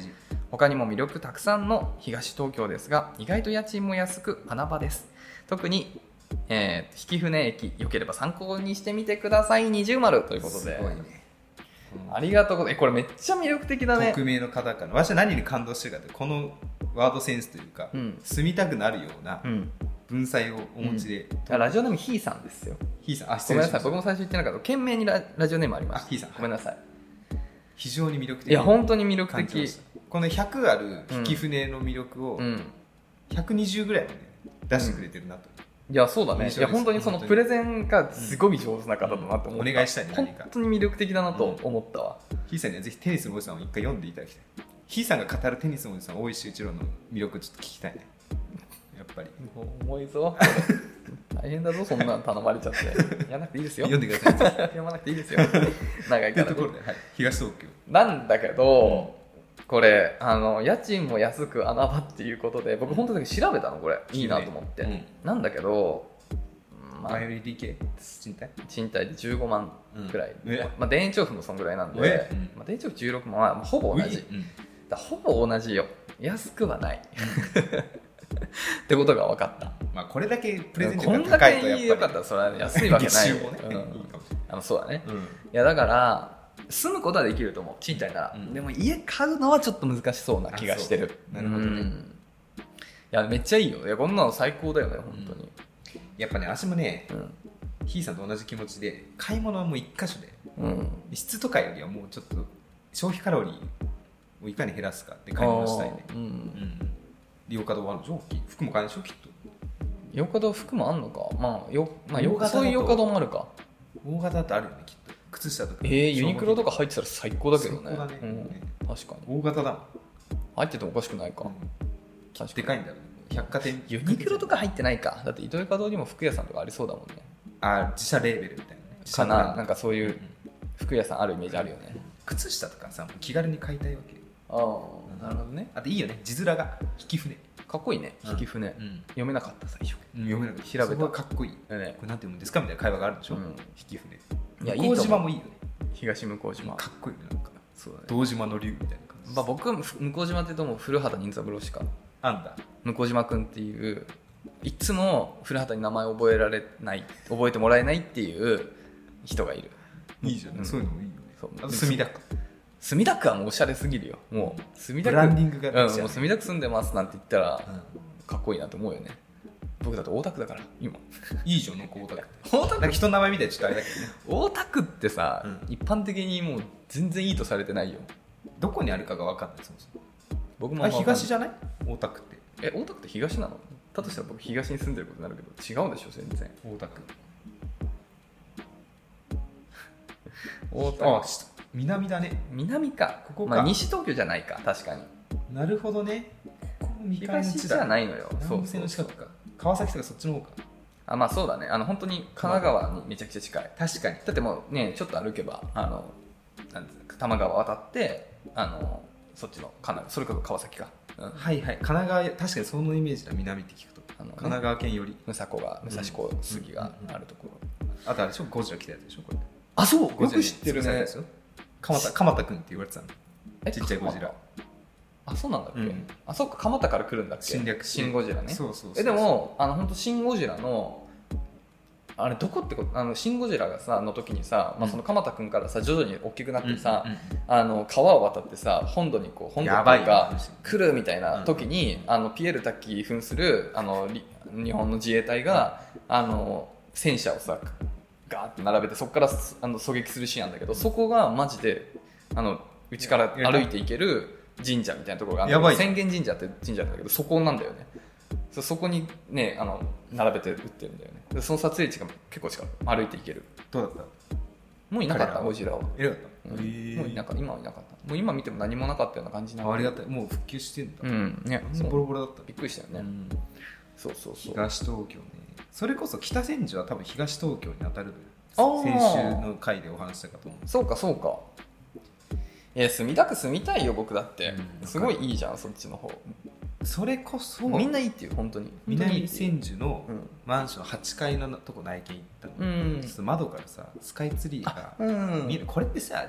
[SPEAKER 2] 他にも魅力たくさんの東東京ですが、意外と家賃も安く穴場です。特に、えー、曳舟駅よければ参考にしてみてください。二重丸ということで、
[SPEAKER 1] すごいね、
[SPEAKER 2] うん、ありがとうございます。これめっちゃ魅力的だね。
[SPEAKER 1] 匿名の方から、私は何に感動してるかって、このワードセンスというか、うん、住みたくなるような文才をお持ちで、
[SPEAKER 2] うん、ラジオネームひーさんですよ。
[SPEAKER 1] ひーさん、あ、
[SPEAKER 2] ごめんなさい、僕も最初言ってなかった。懸命に ラ, ラジオネームありました。
[SPEAKER 1] ひーさん、
[SPEAKER 2] ごめんなさい。
[SPEAKER 1] 非常に魅力的。
[SPEAKER 2] いや本当に魅力的。
[SPEAKER 1] このひゃくある曳舟の魅力をひゃくにじゅうぐらいまで出してくれてるなと、
[SPEAKER 2] うん、いやそうだね。いや本当にそのプレゼンがすごい上手な方だなと思った、うん、
[SPEAKER 1] お願いしたいね。
[SPEAKER 2] 本当に魅力的だなと思ったわ。
[SPEAKER 1] ひーさんにはぜひテニスのおじさんを一回読んでいただきたい。ひーさんが語るテニスのおじさん大石一郎の魅力ちょっと聞きたいね。やっぱり
[SPEAKER 2] 重いぞ大変だぞ、そんなの頼まれちゃって。やらなくていいですよ。
[SPEAKER 1] 読んでください。
[SPEAKER 2] 読まなくていいですよ。長いから、ね。
[SPEAKER 1] というところで、はい、東東京
[SPEAKER 2] なんだけど、うん、これあの家賃も安く穴場っていうことで、僕本当に調べたのこれいいなと思って、うん、なんだけど、
[SPEAKER 1] まあ、マイオリ ディーケー 賃貸
[SPEAKER 2] 賃貸でじゅうごまんくらい、うん、まあ、田園調布もそんぐらいなんで、
[SPEAKER 1] うん、
[SPEAKER 2] まあ、田園調布じゅうろくまんはほぼ同じ、うん、だほぼ同じよ。安くはないってことが分かった。
[SPEAKER 1] まあ、これだけプレゼントが高いとやっぱり
[SPEAKER 2] よかったらそれは安いわけないよ、ね、うん、いいかもしれない。あのそうだね、うん、いやだから住むことはできると思う、賃貸なら、うん、でも家買うのはちょっと難しそうな気がしてる。
[SPEAKER 1] なるほどね、うん、い
[SPEAKER 2] やめっちゃいいよ。いやこんなの最高だよね本当に、うん、
[SPEAKER 1] やっぱね私もね、うん、ひーさんと同じ気持ちで、買い物はもう一箇所で、うん、質とかよりはもうちょっと消費カロリーをいかに減らすかって買い物したいね。うん、うん、洋華堂あるでしょ、服も買えるでしょきっと。
[SPEAKER 2] 洋華堂服もあんのか、まあよ、まあ、よそういう洋華堂もあるか。
[SPEAKER 1] 大型だとあるよねきっと。靴下とか、
[SPEAKER 2] えー、ユニクロとか入ってたら最高だけどね。
[SPEAKER 1] 最高だね、うん、
[SPEAKER 2] 確かに
[SPEAKER 1] 大型だもん。
[SPEAKER 2] 入っててもおかしくないか、うん、
[SPEAKER 1] 確かでかいんだろうね。百貨店
[SPEAKER 2] ユニクロとか入ってないか。だってイトーヨーカドーにも服屋さんとかありそうだもんね。
[SPEAKER 1] あ、自社レーベルみたいなね。
[SPEAKER 2] かな、なんかそういう服屋さんあるイメージあるよね。
[SPEAKER 1] 靴下とかさ気軽に買いたいわけ。
[SPEAKER 2] ああ、なるほどね。
[SPEAKER 1] あといいよね、字面が引舟。
[SPEAKER 2] かっこいいね、引舟、うん、読めなかった最初、
[SPEAKER 1] うん、読めなかった。
[SPEAKER 2] 調べた。
[SPEAKER 1] かっこいい、ね、これなんて読むんですかみたいな会話があるでしょ、うん、引舟。
[SPEAKER 2] いや、
[SPEAKER 1] 向島もいいよね。
[SPEAKER 2] 東向島
[SPEAKER 1] かっこいいね。なんかそうだね、堂島の竜みたいな感じ。
[SPEAKER 2] まあ、僕は向島って言うともう古畑任三郎しか
[SPEAKER 1] あんだ。
[SPEAKER 2] 向島くんっていういつも古畑に名前覚えられない覚えてもらえないっていう人がいる。
[SPEAKER 1] いいじゃん、うん、そういうのもいいよね。そう、あと
[SPEAKER 2] 墨田区墨田区はもうおしゃれすぎるよ。もう墨田区
[SPEAKER 1] ブランディングが、
[SPEAKER 2] うん、もう墨田区住んでますなんて言ったら、うん、かっこいいなと思うよね。僕だと大田区だから今。
[SPEAKER 1] いいじゃん、なんか大田区。大田区人の名前みたいにちょっとあれだけどね。
[SPEAKER 2] 大田区ってさ、うん、一般的にもう全然いいとされてないよ。
[SPEAKER 1] どこにあるかが分かんない。そもそも
[SPEAKER 2] 僕も
[SPEAKER 1] あ東じゃない？大田区って。
[SPEAKER 2] え、大田区って東なの？だとしたら僕東に住んでることになるけど違うでしょ全然。
[SPEAKER 1] 大田区。
[SPEAKER 2] 大田区。
[SPEAKER 1] 南だね。
[SPEAKER 2] 南か。
[SPEAKER 1] ここか。
[SPEAKER 2] まあ、西東京じゃないか、確かに。
[SPEAKER 1] なるほどね。ここ
[SPEAKER 2] 東じゃないのよ。
[SPEAKER 1] 南西の近くか。川崎とかそっちの方か。
[SPEAKER 2] あ、まあそうだね。あの本当に神奈川にめちゃくちゃ近い。
[SPEAKER 1] 確かに。
[SPEAKER 2] だってもうね、ちょっと歩けばあのなんですか、多摩川渡ってあのそっちの神奈川、それこそ川崎か。
[SPEAKER 1] うん、はいはい。神奈川、確かにそのイメージだ。南って聞くと。あの、ね、神奈川県より。
[SPEAKER 2] 武蔵小が武蔵小杉があるところ。
[SPEAKER 1] うんうんうん、あとあれでしょ、ゴジラ来たやつでしょこれ。
[SPEAKER 2] あ、そう。よく知ってるね。
[SPEAKER 1] 鎌田鎌田君って言われてたんだ。ちっちゃいゴジラ。
[SPEAKER 2] あ、そうなんだっけ、うん、あ、そっか、蒲田から来るんだっけ。
[SPEAKER 1] 侵略
[SPEAKER 2] シンゴジラね。
[SPEAKER 1] そうそうそうそう。
[SPEAKER 2] え、でもあの本当シンゴジラのあれどこってこと、あのシンゴジラがさの時にさ、まあ、その蒲田君からさ徐々に大きくなってさ、うんうんうん、あの川を渡ってさ本土にこう本土とか来るみたいな時に、うんうん、あのピエール滝扮するあの日本の自衛隊が、うん、あの戦車をさガーって並べてそこからあの狙撃するシーンなんだけど、そこがマジであのうちから歩いていける神社みたいなところがあるんだけど、浅間神社って神社なんだけど、そこなんだよね。そ, そこにね、あの並べて打ってるんだよね。でその撮影地が結構近く、歩いていける。
[SPEAKER 1] どうだった？
[SPEAKER 2] もういなかったゴジラは。
[SPEAKER 1] いなかった、
[SPEAKER 2] うん、もういなか今はいなかった。もう今見ても何もなかったような感じな
[SPEAKER 1] んで。ありがたい。もう復旧してんだ。
[SPEAKER 2] うんね、
[SPEAKER 1] ボロボロだった。
[SPEAKER 2] びっくりしたよね、うん、そうそうそう。
[SPEAKER 1] 東東京ね。それこそ北千住は多分東東京に当たるのよ。先週の回でお話したかと思う。
[SPEAKER 2] そうかそうか。えー、住みたく住みたいよ僕だって、うん、すごいいいじゃんそっちの方。
[SPEAKER 1] それこそ
[SPEAKER 2] みんないいっていう本当に
[SPEAKER 1] 南千住のマンションはちかいのとこ内見行ったの、うん、ちょっと窓からさスカイツリーが見える、うん、これってさじゃ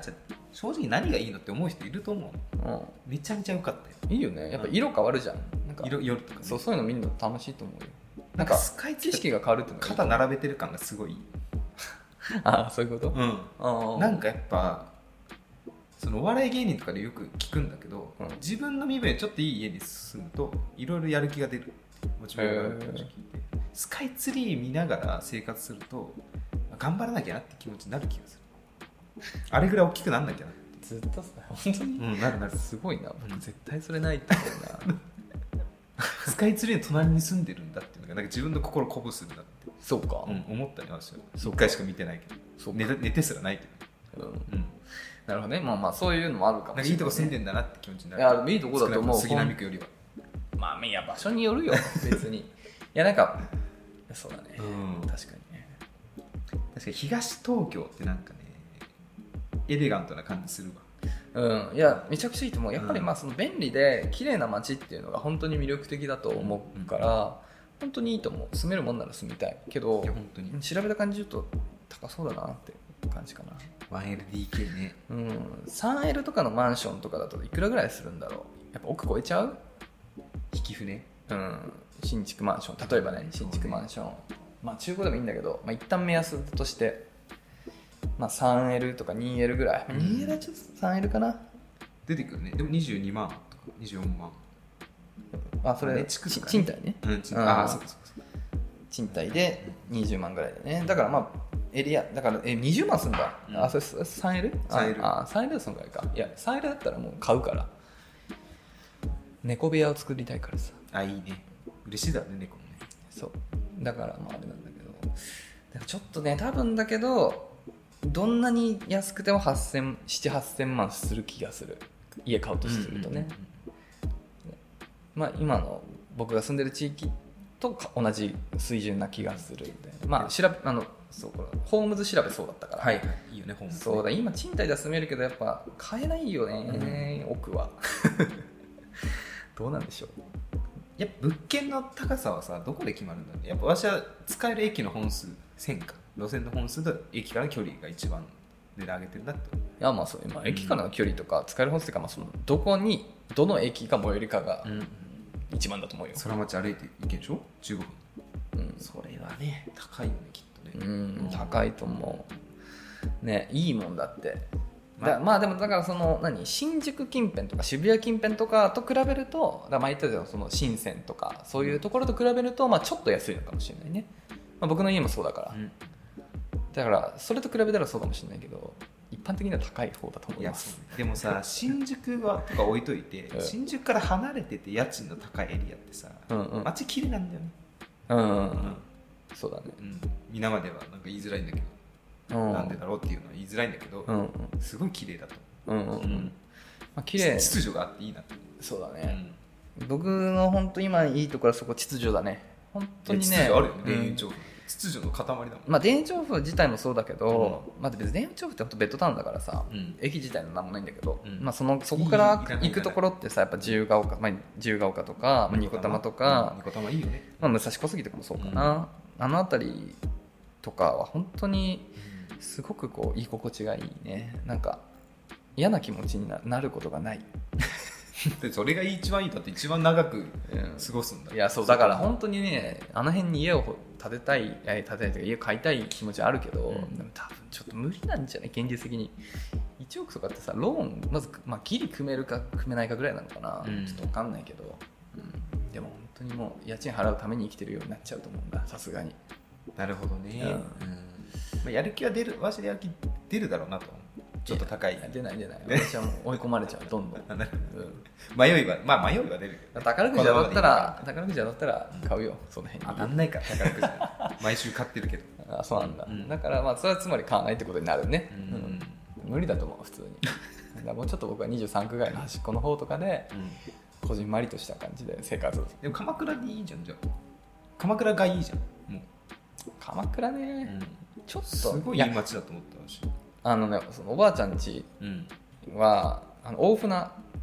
[SPEAKER 1] 正直何がいいのって思う人いると思うの、うん、めちゃめちゃ良かったよ。
[SPEAKER 2] いいよね、やっぱ色変わるじゃん、なんか
[SPEAKER 1] 色夜とか、ね、
[SPEAKER 2] そうそういうの見るの楽しいと思うよ。なんかスカイ景色が変わるってのが
[SPEAKER 1] 肩並べてる感がすごい
[SPEAKER 2] ああそういうこと、
[SPEAKER 1] うん、あなんかやっぱそのお笑い芸人とかでよく聞くんだけど、うん、自分の身分でちょっといい家に住むといろいろやる気が出るモチベーションがあるって話を聞いて、スカイツリー見ながら生活すると頑張らなきゃなって気持ちになる気がする。あれぐらい大きくなんなきゃなって
[SPEAKER 2] ずっとさ本当に、
[SPEAKER 1] うん、なるなる
[SPEAKER 2] すごいな、僕絶対それないと思うな
[SPEAKER 1] スカイツリーの隣に住んでるんだっていうのがなんか自分の心を鼓舞するなって。
[SPEAKER 2] そうか、
[SPEAKER 1] うん、思ったね私は。いっかいしか見てないけど、そう寝, 寝てすらないけど、うんうん、
[SPEAKER 2] なるほどね。まあまあそういうのもあるかもしれない、ね、
[SPEAKER 1] いいとこ住んでんだなって気持ちになる。
[SPEAKER 2] いやでもいいとこだと思う。
[SPEAKER 1] 杉並区よりは
[SPEAKER 2] まあいや場所によるよ別にいやなんかそうだね、うん、確かにね。
[SPEAKER 1] 確かに東東京ってなんかねエレガントな感じするわ。
[SPEAKER 2] うん、いやめちゃくちゃいいと思う。やっぱりまあその便利で綺麗な街っていうのが本当に魅力的だと思うから、うん、本当にいいと思う。住めるもんなら住みたいけど、本当に調べた感じ言うと高そうだなって感じかな。
[SPEAKER 1] ワンエルディーケー ね、
[SPEAKER 2] うん、スリーエル とかのマンションとかだといくらぐらいするんだろう。やっぱ億超えちゃう。
[SPEAKER 1] 引き船、
[SPEAKER 2] うん、新築マンション、例えばね新築マンション、まあ中古でもいいんだけど、まあ、一旦目安としてまあ、スリーエル とか ツーエル ぐらい、うん、ツーエル はちょっと スリーエル かな
[SPEAKER 1] 出てくるね。でもにじゅうにまんとかにじゅうよんまん、
[SPEAKER 2] あそれ、ね、賃貸ね、
[SPEAKER 1] うん、ああそうかそうか、
[SPEAKER 2] 賃貸でにじゅうまんぐらいだね。だからまあエリアだからえにじゅうまんすんだ、うん、あそれ スリーエル?
[SPEAKER 1] スリーエル
[SPEAKER 2] ああ スリーエル はそのぐらいか。いや スリーエル だったらもう買うから、猫部屋を作りたいからさ。
[SPEAKER 1] あいいね、嬉しいだろうね猫もね。
[SPEAKER 2] そうだからまああれなんだけど、でもちょっとね多分だけどどんなに安くてもなな、はっせんまんする気がする、家買うとするとね、うんうんうん、まあ今の僕が住んでる地域と同じ水準な気がするんで、まあ調べあのそうこれホームズ調べそうだったから、
[SPEAKER 1] はいはい、いいよねホームズ、ね、
[SPEAKER 2] そうだ今賃貸では住めるけどやっぱ買えないよね、うん、奥はどうなんでしょう。
[SPEAKER 1] やっぱ物件の高さはさどこで決まるんだろうね。やっぱ私は使える駅の本数線か路線の本数と駅からの距離が一番値段上げてるんだって。い
[SPEAKER 2] やまあそう今駅からの距離とか使える本数というか、まあ、そのどこにどの駅が最寄りかが一番だと思うよ。
[SPEAKER 1] 空町歩いて行けんでしょじゅうごふん、うん、それはね高いよねきっとね。
[SPEAKER 2] うん、高いと思うね。いいもんだってだまあでもだからその何新宿近辺とか渋谷近辺とかと比べると、だ前言ったようにその深センとかそういうところと比べるとまあちょっと安いのかもしれないね、まあ、僕の家もそうだから、うん、だからそれと比べたらそうかもしれないけど一般的には高い方だと思います。
[SPEAKER 1] いやでもさ新宿はとか置いといて、うん、新宿から離れてて家賃の高いエリアってさ、うんうん、街綺麗なんだよね。
[SPEAKER 2] うんうんうん、うん、そうだね、
[SPEAKER 1] うん、皆まではなんか言いづらいんだけど、うん、なんでだろうっていうのは言いづらいんだけど、うんうん、すごい綺麗だと、うんうんうん
[SPEAKER 2] まあ、綺麗
[SPEAKER 1] 秩序があっていいなって。
[SPEAKER 2] そうだね、うん、僕の本当今いいところはそこ秩序だね本当にね。
[SPEAKER 1] 秩序あるよね、田園調布、秩序の塊だもん。
[SPEAKER 2] まあ田園調布自体もそうだけど、うん、まあ別に田園調布って本当ベッドタウンだからさ、うん、駅自体のなんもないんだけど、うん、まあそのそこから行くところってさやっぱ自由が丘、まあ、自由が丘とかニコタマとか、
[SPEAKER 1] ニコタマいいよね、
[SPEAKER 2] まあ、武蔵小杉とかもそうかな、あの辺りとかは本当にすごくこう居心地がいいね。なんか嫌な気持ちになることがない
[SPEAKER 1] でそれが一番いい。だって一番長く過ごすんだ、
[SPEAKER 2] うん、いやそうだから本当にねあの辺に家を建てたい建てたいというか家を買いたい気持ちはあるけど、うん、でも多分ちょっと無理なんじゃない現実的に。いちおくとかってさローンまず、まあ、ギリ組めるか組めないかぐらいなのかな、うん、ちょっと分かんないけど、うん、でも本当にもう家賃払うために生きてるようになっちゃうと思うんださすがに。
[SPEAKER 1] なるほどね、うんうんまあ、やる気は出るわしでやる気出るだろうなと思う。ちょっと高い。
[SPEAKER 2] 出ない出ない。私はもう追い込まれちゃうどんどん。うん、
[SPEAKER 1] 迷いはまあ迷いは出るけど。
[SPEAKER 2] 宝くじ当たったら宝くじ当たったら買うよ、その辺に。
[SPEAKER 1] 当たんないから宝くじ。毎週買ってるけど。
[SPEAKER 2] あそうなんだ、うん。だからまあそれはつまり買わないってことになるね。うんうん、無理だと思う普通に。だからもうちょっと僕はにじゅうさんく街の端っこの方とかで、うん、こじんまりとした感じで生活を。
[SPEAKER 1] でも鎌倉でいいじゃんじゃあ。鎌倉がいいじゃん。もう
[SPEAKER 2] 鎌倉ね、うん、ちょっとす
[SPEAKER 1] ごいいい街だと思ったし。
[SPEAKER 2] あのね、そのおばあちゃん家は、うん、あの大船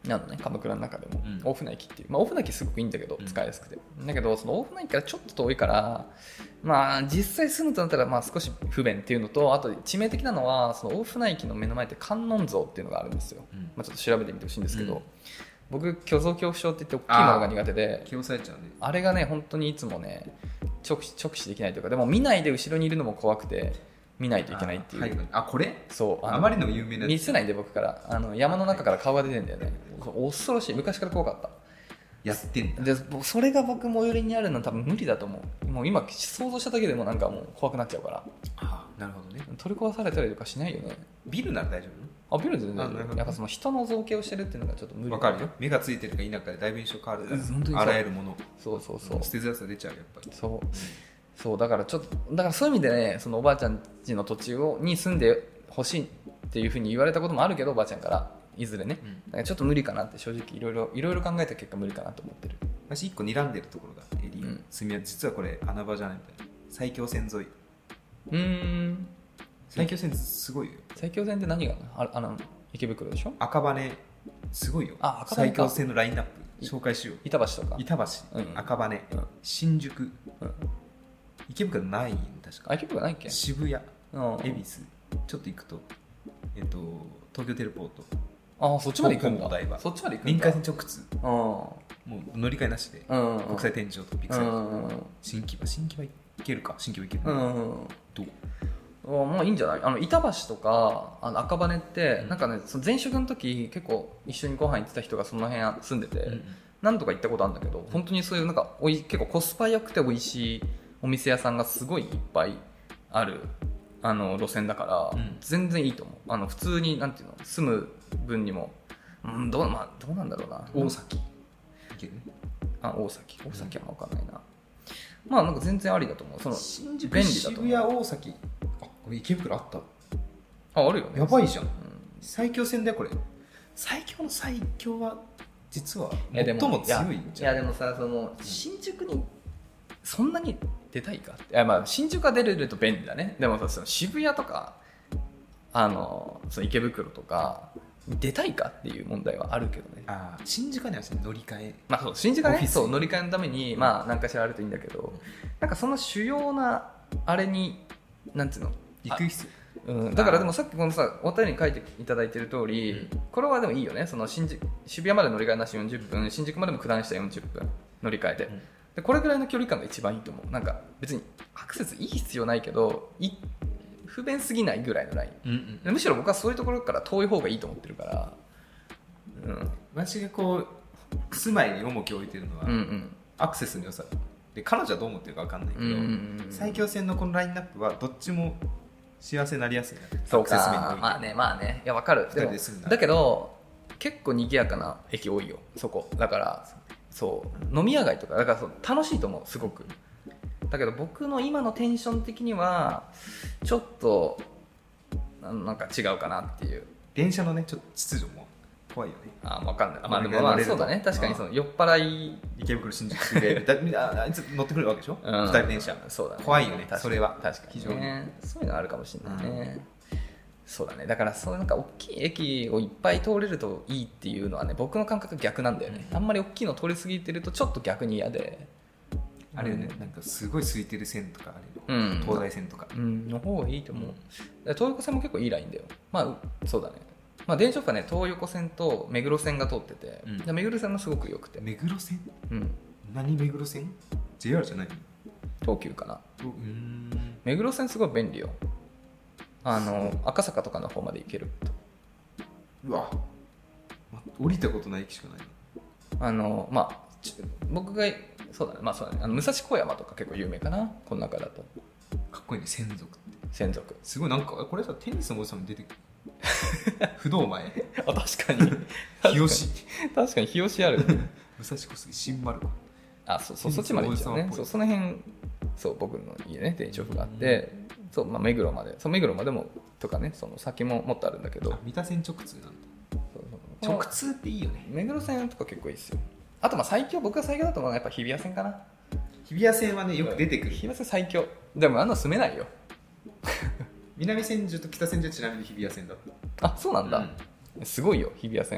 [SPEAKER 2] なのね、鎌倉の中でも、
[SPEAKER 1] うん、
[SPEAKER 2] 大船駅っていう、まあ、大船駅すごくいいんだけど使いやすくて、うん、だけどその大船駅からちょっと遠いから、まあ、実際住むとなったらまあ少し不便っていうのと、あと致命的なのはその大船駅の目の前って観音像っていうのがあるんですよ、うん、まあ、ちょっと調べてみてほしいんですけど、うん、僕虚像恐怖症って言って大きいものが苦手で、
[SPEAKER 1] 気をされちゃうね、
[SPEAKER 2] あれがね本当にいつもね直視、直視できないというか、でも見ないで後ろにいるのも怖くて見ないといけないっていう。
[SPEAKER 1] あ、はい、あ、これ
[SPEAKER 2] そう、あ
[SPEAKER 1] あまりの有名な
[SPEAKER 2] 見せないで僕からあの山の中から顔が出てるんだよね。恐ろしい、昔から怖かった。
[SPEAKER 1] やってんだ。
[SPEAKER 2] でそれが僕最寄りにあるのは多分無理だと思う。もう今想像しただけでもなんかもう怖くなっちゃうから。
[SPEAKER 1] ああ、なるほどね。
[SPEAKER 2] 取り壊されたりとかしないよね。
[SPEAKER 1] ビルなら大丈
[SPEAKER 2] 夫？あ、ビルで全然大丈夫。やっぱその人の造形をしてるっていうのがちょっと無理。
[SPEAKER 1] わかるよ。目がついてるか否かでだいぶ印象変わるから、
[SPEAKER 2] 本当に
[SPEAKER 1] あらゆるもの、
[SPEAKER 2] そうそうそう、
[SPEAKER 1] 捨てづらさ出ちゃうやっぱり。
[SPEAKER 2] そう、うん、そうだからちょっとだからそういう意味でね、そのおばあちゃん家の土地をに住んでほしいっていうふうに言われたこともあるけど、おばあちゃんからいずれね、うん、だからちょっと無理かなって正直いろいろいろいろ考えた結果無理かなと思ってる。
[SPEAKER 1] 私一個睨んでるところがエリア、うん、住み実はこれ穴場じゃないみたいな、埼京線沿い。
[SPEAKER 2] うーん、
[SPEAKER 1] 埼京線すごいよ。
[SPEAKER 2] 埼京線って何がある？あの池袋でしょ。
[SPEAKER 1] 赤羽すごいよ。
[SPEAKER 2] あ、赤羽
[SPEAKER 1] 埼京線のラインナップ紹介しよう。
[SPEAKER 2] 板橋とか
[SPEAKER 1] 板橋、うん、赤羽、うん、新宿、うん、池袋ないん確か。
[SPEAKER 2] 池袋ないっけ？
[SPEAKER 1] 渋谷、恵比寿、ちょっと行くと、えっと、東京テレポート。
[SPEAKER 2] ああ、そっちまで行くんだ。そっちまで行くんだ。
[SPEAKER 1] 臨海線直通。
[SPEAKER 2] あ、
[SPEAKER 1] もう乗り換えなしで、
[SPEAKER 2] うんうん、
[SPEAKER 1] 国際天井とビッグサイト、新木場、新木場行けるか、新木場行けるか、うんうん、どう？
[SPEAKER 2] まあいいんじゃない。あの板橋とかあの赤羽って、うん、なんかね、その前職の時結構一緒にご飯行ってた人がその辺住んでて、うん、何度か行ったことあるんだけど、うん、本当にそういうなんかおい結構コスパ良くて美味しいお店屋さんがすごいいっぱいあるあの路線だから、うん、全然いいと思う。あの普通になんていうの、住む分にも、うん、どう、まあ、どうなんだろうな。
[SPEAKER 1] 大崎、
[SPEAKER 2] あ、大崎大崎は分かんないな、うん、まあなんか全然ありだと思う。その
[SPEAKER 1] 新宿、便利だと思う。渋谷、大崎、あ、これ池袋あった。
[SPEAKER 2] あ、あるよね。
[SPEAKER 1] やばいじゃん、うん、埼京線だよこれ。最強の最強は実は最も強いんじゃん。
[SPEAKER 2] いやでもさ、その新宿にそんなに出たいかって。いや、まあ新宿が出れると便利だね。でもさ、その渋谷とかあのその池袋とか出たいかっていう問題はあるけどね。
[SPEAKER 1] あ、新宿には乗り換え、
[SPEAKER 2] まあそう、新宿はね、そう乗り換えのためにまあ何かしらあるといいんだけど、なんかその主要なあれになんていうの
[SPEAKER 1] 行く必
[SPEAKER 2] 要、うん、だからでもさっきこのさお便りに書いていただいている通り、うん、これはでもいいよね。その新宿渋谷まで乗り換えなしよんじゅっぷん、新宿までも九段下よんじゅっぷん乗り換えて、うん、でこれぐらいの距離感が一番いいと思う。なんか別にアクセスいい必要ないけどい不便すぎないぐらいのライン、うんうん、むしろ僕はそういうところから遠い方がいいと思ってるから、
[SPEAKER 1] うん、私がこう住まいに重きを置いてるのは、うんうん、アクセスの良さで、彼女はどう思ってるか分かんないけど、うんうんうん、埼京線のこのラインナップはどっちも幸せになりやすいな。
[SPEAKER 2] そうか、まあねまあね、いや分かる。でもだけど結構賑やかな駅多いよそこだから。そう飲み屋街とかだからそう楽しいと思うすごく。だけど僕の今のテンション的にはちょっとなんか違うかなっていう。
[SPEAKER 1] 電車のねちょっと秩序も怖いよね。
[SPEAKER 2] あ、分かんない。まあでもまあそうだね、確かにその酔っ払い
[SPEAKER 1] 池袋新宿であいつ乗ってくるわけでしょ、うん、ふたり電車。
[SPEAKER 2] そうだね、
[SPEAKER 1] 怖いよねそれは。
[SPEAKER 2] 確かに、ね、そういうのあるかもしれないね、うん、そうだね。だからそういうなんか大きい駅をいっぱい通れるといいっていうのはね、僕の感覚が逆なんだよね、うん、あんまり大きいの通り過ぎてるとちょっと逆に嫌で。
[SPEAKER 1] あれよね、なんかすごい空いてる線とかあれ、うん、東西線とか、
[SPEAKER 2] うん、の方がいいと思う。東横線も結構いいラインだよ。まあそうだね、まあ、電車とかね東横線と目黒線が通ってて、うん、目黒線もすごく良くて。
[SPEAKER 1] 目黒線、
[SPEAKER 2] うん、
[SPEAKER 1] 何目黒線 ジェイアール じゃないの？
[SPEAKER 2] 東急かな。
[SPEAKER 1] うーん、
[SPEAKER 2] 目黒線すごい便利よ。あの赤坂とかの方まで行けると。
[SPEAKER 1] うわ、ま、降りたことない駅しかない
[SPEAKER 2] の。あのまあ僕がそうだね、まあそうだね、あの武蔵小山とか結構有名かなこの中だと。
[SPEAKER 1] かっこいいね、専属って。
[SPEAKER 2] 専属
[SPEAKER 1] すごい。なんかこれさテニスのおじさんも出てくる不動前
[SPEAKER 2] あ、確かに
[SPEAKER 1] 日吉
[SPEAKER 2] 確かに日吉ある
[SPEAKER 1] 武蔵小杉新丸子。
[SPEAKER 2] あ、そうそう、そっちまで行っちゃうね。そう、その辺そう僕の家ね電車があって、そう、まあ、目黒まで、そう目黒までもとかね、その先ももっとあるんだけど。
[SPEAKER 1] 三田線直通なんだ。そうそう、直通っていいよね。
[SPEAKER 2] 目黒線とか結構いいですよ。あとまあ最強、僕が最強だと思うのはやっぱ日比谷線かな。
[SPEAKER 1] 日比谷線はねよく出てくる。
[SPEAKER 2] 日比谷線最強。でもあんな住めないよ
[SPEAKER 1] 南千住と北千住はちなみに日比谷線だった。
[SPEAKER 2] あ、そうなんだ、うん、すごいよ日比谷線は。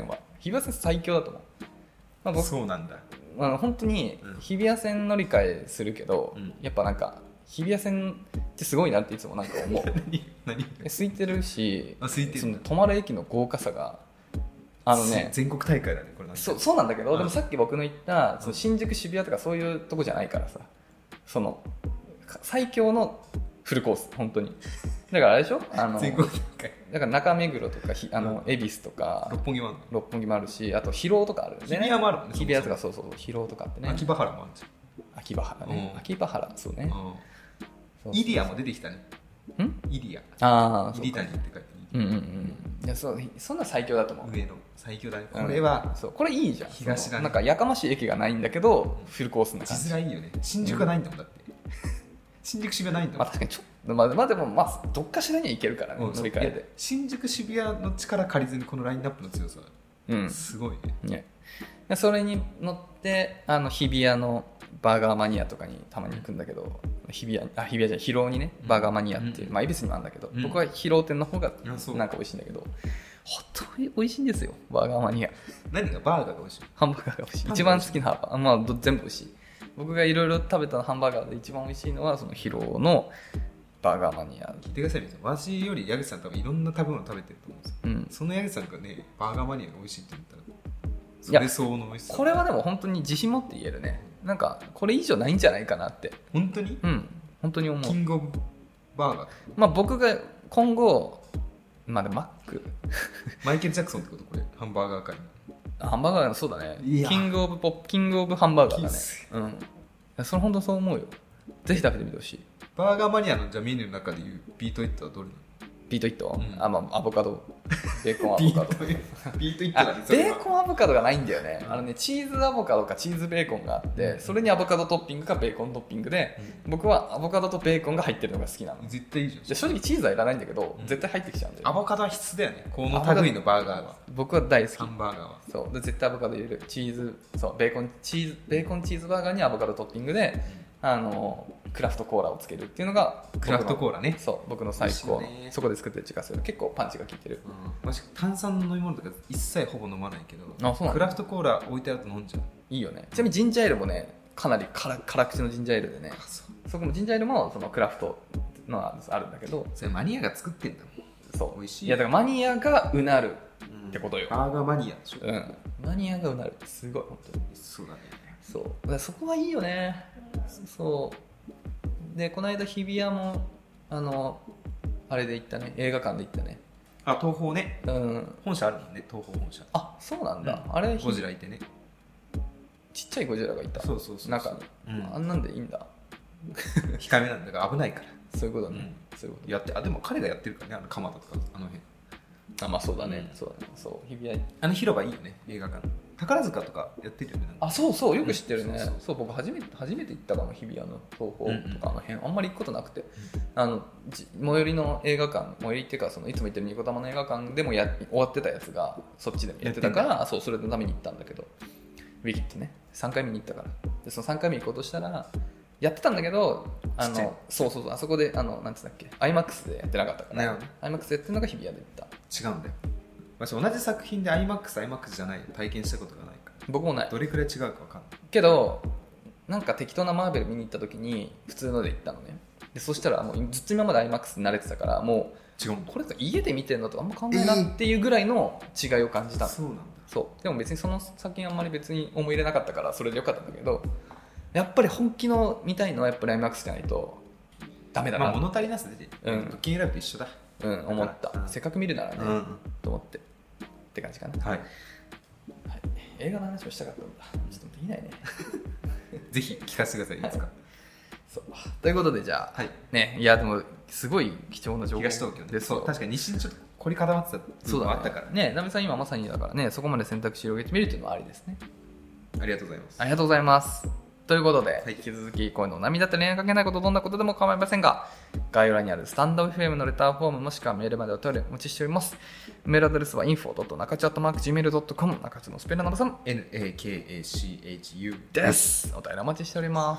[SPEAKER 2] 日比谷線最強だと思う、まあ、僕
[SPEAKER 1] そうなんだ、
[SPEAKER 2] まあ、本当に日比谷線乗り換えするけど、うん、やっぱなんか日比谷線ってすごいなっていつもなんか思う
[SPEAKER 1] 何何
[SPEAKER 2] 空いてるし、
[SPEAKER 1] あ空いてる、
[SPEAKER 2] その泊まる駅の豪華さがあのね、
[SPEAKER 1] 全国大会だねこれ。
[SPEAKER 2] そう、そうなんだけど、でもさっき僕の言ったその新宿渋谷とかそういうとこじゃないからさ、その最強のフルコース本当に。だからあれでしょ、あの
[SPEAKER 1] 全国大会
[SPEAKER 2] だから中目黒とかひあの恵比寿とか
[SPEAKER 1] 六本木もある、
[SPEAKER 2] 六本木もあるし、あと広尾とかあるよね。
[SPEAKER 1] 日比谷もあるもんね。
[SPEAKER 2] 日比谷とかそうそう広尾とかってね。
[SPEAKER 1] 秋葉原もあるじ
[SPEAKER 2] ゃん。秋葉原ね、うん、秋葉原そうね、
[SPEAKER 1] うん、イリアも出てきたね。
[SPEAKER 2] ん
[SPEAKER 1] イリア、
[SPEAKER 2] ああ
[SPEAKER 1] イリタニって書いて
[SPEAKER 2] うんうんうん、いや そ, そんな最強だと思う。
[SPEAKER 1] 上の最強だねこれは、
[SPEAKER 2] うん、そうこれいいじゃん。
[SPEAKER 1] 東だね。
[SPEAKER 2] なんかやかましい駅がないんだけどフルコースな感じ。
[SPEAKER 1] 地面いいよね。新宿がないんだもんだって、うん、新宿渋谷ないんだもん。
[SPEAKER 2] まあ確かにちょっとまあ、まあ、でもまあどっかしらには行けるからね、うん、乗り換えで。
[SPEAKER 1] 新宿渋谷の力借りずにこのラインナップの強さ、うん、すごいね。
[SPEAKER 2] ね、それに乗ってあの日比谷のバーガーマニアとかにたまに行くんだけど、日比谷あ日比谷じゃない広尾にねバーガーマニアっていう、うん、まあ恵比寿にもあるんだけど、うん、僕は広尾店の方がなんか美味しいんだけど、本当に美味しいんですよバーガーマニア。
[SPEAKER 1] 何がバーガーが美味しい？
[SPEAKER 2] ハンバーガーが美味しい。一番好きなハンバーガー、まあ、全部美味しい。僕がいろいろ食べたハンバーガーで一番美味しいのはその広尾のバーガーマニア。
[SPEAKER 1] 聞いてください、わしより矢口さん多分いろんな食べ物食べてると思うんですよ、うん、その矢口さんがねバーガーマニアが美味しいって言ったらそれ相応の美味しさ。
[SPEAKER 2] これはでも本当に自信持って言えるね。なんかこれ以上ないんじゃないかなって。
[SPEAKER 1] 本当に？
[SPEAKER 2] うん本当に思う。
[SPEAKER 1] キングオブバーガー、
[SPEAKER 2] まあ僕が今後まあでマック
[SPEAKER 1] マイケル・ジャクソンってことこれハンバーガー界
[SPEAKER 2] ハンバーガーそうだね。キングオブポップキングオブハンバーガーだね。うん。それ本当そう思うよ。ぜひ食べてみてほしい。
[SPEAKER 1] バーガーマニアのじゃあメニューの中でいうビートイットはどれなの？
[SPEAKER 2] ビートイット、うん、あ、まあ、アボカドベーコンアボカド
[SPEAKER 1] ビートイットだね。
[SPEAKER 2] ベーコンアボカドがないんだよね。あのねチーズアボカドかチーズベーコンがあってそれにアボカドトッピングかベーコントッピングで、うん、僕はアボカドとベーコンが入ってるのが好きなの。
[SPEAKER 1] 絶対いいじゃん。
[SPEAKER 2] で正直チーズはいらないんだけど、うん、絶対入ってきちゃうんだよ、ね、
[SPEAKER 1] アボカドは必須だよねこの類のバーガーは。
[SPEAKER 2] 僕は大好き。
[SPEAKER 1] ハンバーガーは
[SPEAKER 2] そうで絶対アボカド入れる。チーズそうベーコンチーズベーコンチーズバーガーにアボカドトッピングで、うん、あのクラフトコーラをつけるっていうのが
[SPEAKER 1] クラフトコーラね。
[SPEAKER 2] そう僕の最高のそこで作ってる自家製の結構パンチが効いてる、
[SPEAKER 1] うん、炭酸の飲み物とか一切ほぼ飲まないけど
[SPEAKER 2] あそうなん
[SPEAKER 1] クラフトコーラ置いてあると飲んじゃう。
[SPEAKER 2] いいよね。ちなみにジンジャーエールもねかなり辛辛口のジンジャーエールでね。そ, そこもジンジャーエールもそのクラフトのあるんだけど
[SPEAKER 1] それマニアが作ってんだもん。
[SPEAKER 2] そう
[SPEAKER 1] 美味しい。
[SPEAKER 2] いやだからマニアがうなるってことよ、
[SPEAKER 1] うん、バーガーマニアでしょ。
[SPEAKER 2] うんマニアがうなるってすごい本当に
[SPEAKER 1] そうだね。
[SPEAKER 2] そうだからそこはいいよね。そうでこの間日比谷もあのあれで行ったね映画館で行ったね。
[SPEAKER 1] あ東宝ね、
[SPEAKER 2] うん、
[SPEAKER 1] 本社あるもんね東宝本社。
[SPEAKER 2] あそうなんだ、うん、あれ
[SPEAKER 1] ゴジラいてね
[SPEAKER 2] ちっちゃいゴジラがいた。
[SPEAKER 1] そうそうそう
[SPEAKER 2] 中に、うん、あんなんでいいんだ
[SPEAKER 1] 控えめなんだから危ないから
[SPEAKER 2] そういうことね、
[SPEAKER 1] うん、
[SPEAKER 2] そういうこと
[SPEAKER 1] やってあでも彼がやってるからねあの蒲田とかあの辺。
[SPEAKER 2] あまあそうだね、うん、そうだねそう日比谷
[SPEAKER 1] あの広場いいよね映画館。宝塚とかやってるよね。
[SPEAKER 2] あそうそうよく知ってるね、うん、そうそうそう僕初めて初めて行ったかも日比谷の東宝とかあの辺、うんうん、あんまり行くことなくて、うん、あの最寄りの映画館最寄りっていうかそのいつも行ってるニコタマの映画館でもや終わってたやつがそっちでもやってたからそうそれのために行ったんだけどウィキってねさんかいめに行ったからでそのさんかいめ行こうとしたらやってたんだけどあのそうそうそうあそこであのなんつうんだっけ アイマックス でやってなかったから、ね、アイマックス でやってるのが日比谷で行った。
[SPEAKER 1] 違うんだよ私同じ作品で アイマックス、アイマックス じゃない体験したことがないから
[SPEAKER 2] 僕もない。
[SPEAKER 1] どれくらい違うか分かんない
[SPEAKER 2] けどなんか適当なマーベル見に行った時に普通ので行ったのね。でそしたらもうずっと今まで アイマックス に慣れてたからもう違うこれ家で見てるのとあんま変わんないなっていうぐらいの違いを感じたの、えー、
[SPEAKER 1] そうなんだ。
[SPEAKER 2] そうでも別にその作品あんまり別に思い入れなかったからそれでよかったんだけどやっぱり本気の見たいのはやっぱり アイマックス じゃないとダメだな。
[SPEAKER 1] まあ物足りなさで、うん、ドッキングライブと一緒だ。
[SPEAKER 2] うん思った、うん、せっかく見るならね、うん、と思ってって感じかな。
[SPEAKER 1] はい、はい、
[SPEAKER 2] 映画の話をしたかったんだ。ちょっとできないね
[SPEAKER 1] ぜひ聞かせてください。いいですか、はい、
[SPEAKER 2] そうということでじゃあ、はい、ねいやでもすごい貴重な情報
[SPEAKER 1] 東東京でそう確かに西にちょっと凝り固まってた部分もあったから
[SPEAKER 2] ね。なべさん今まさにだからねそこまで選択肢を広げてみるっていうのはありですね。
[SPEAKER 1] ありがとうございます。
[SPEAKER 2] ありがとうございます。ということで、
[SPEAKER 1] はい、
[SPEAKER 2] 引き続きこういうの波だったり恋愛かけないことどんなことでも構いませんが概要欄にあるスタンド エフエム のレターフォームもしくはメールまでお便りお待ちしております。メールアドレスは インフォ ドットナカチ アットマーク ジーメール ドットコム 中津のスペルナムさん
[SPEAKER 1] エヌエーケーエーシーエイチユー
[SPEAKER 2] です。お便りお待ちしております。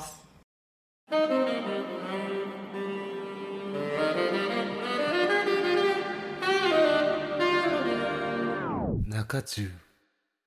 [SPEAKER 1] 中中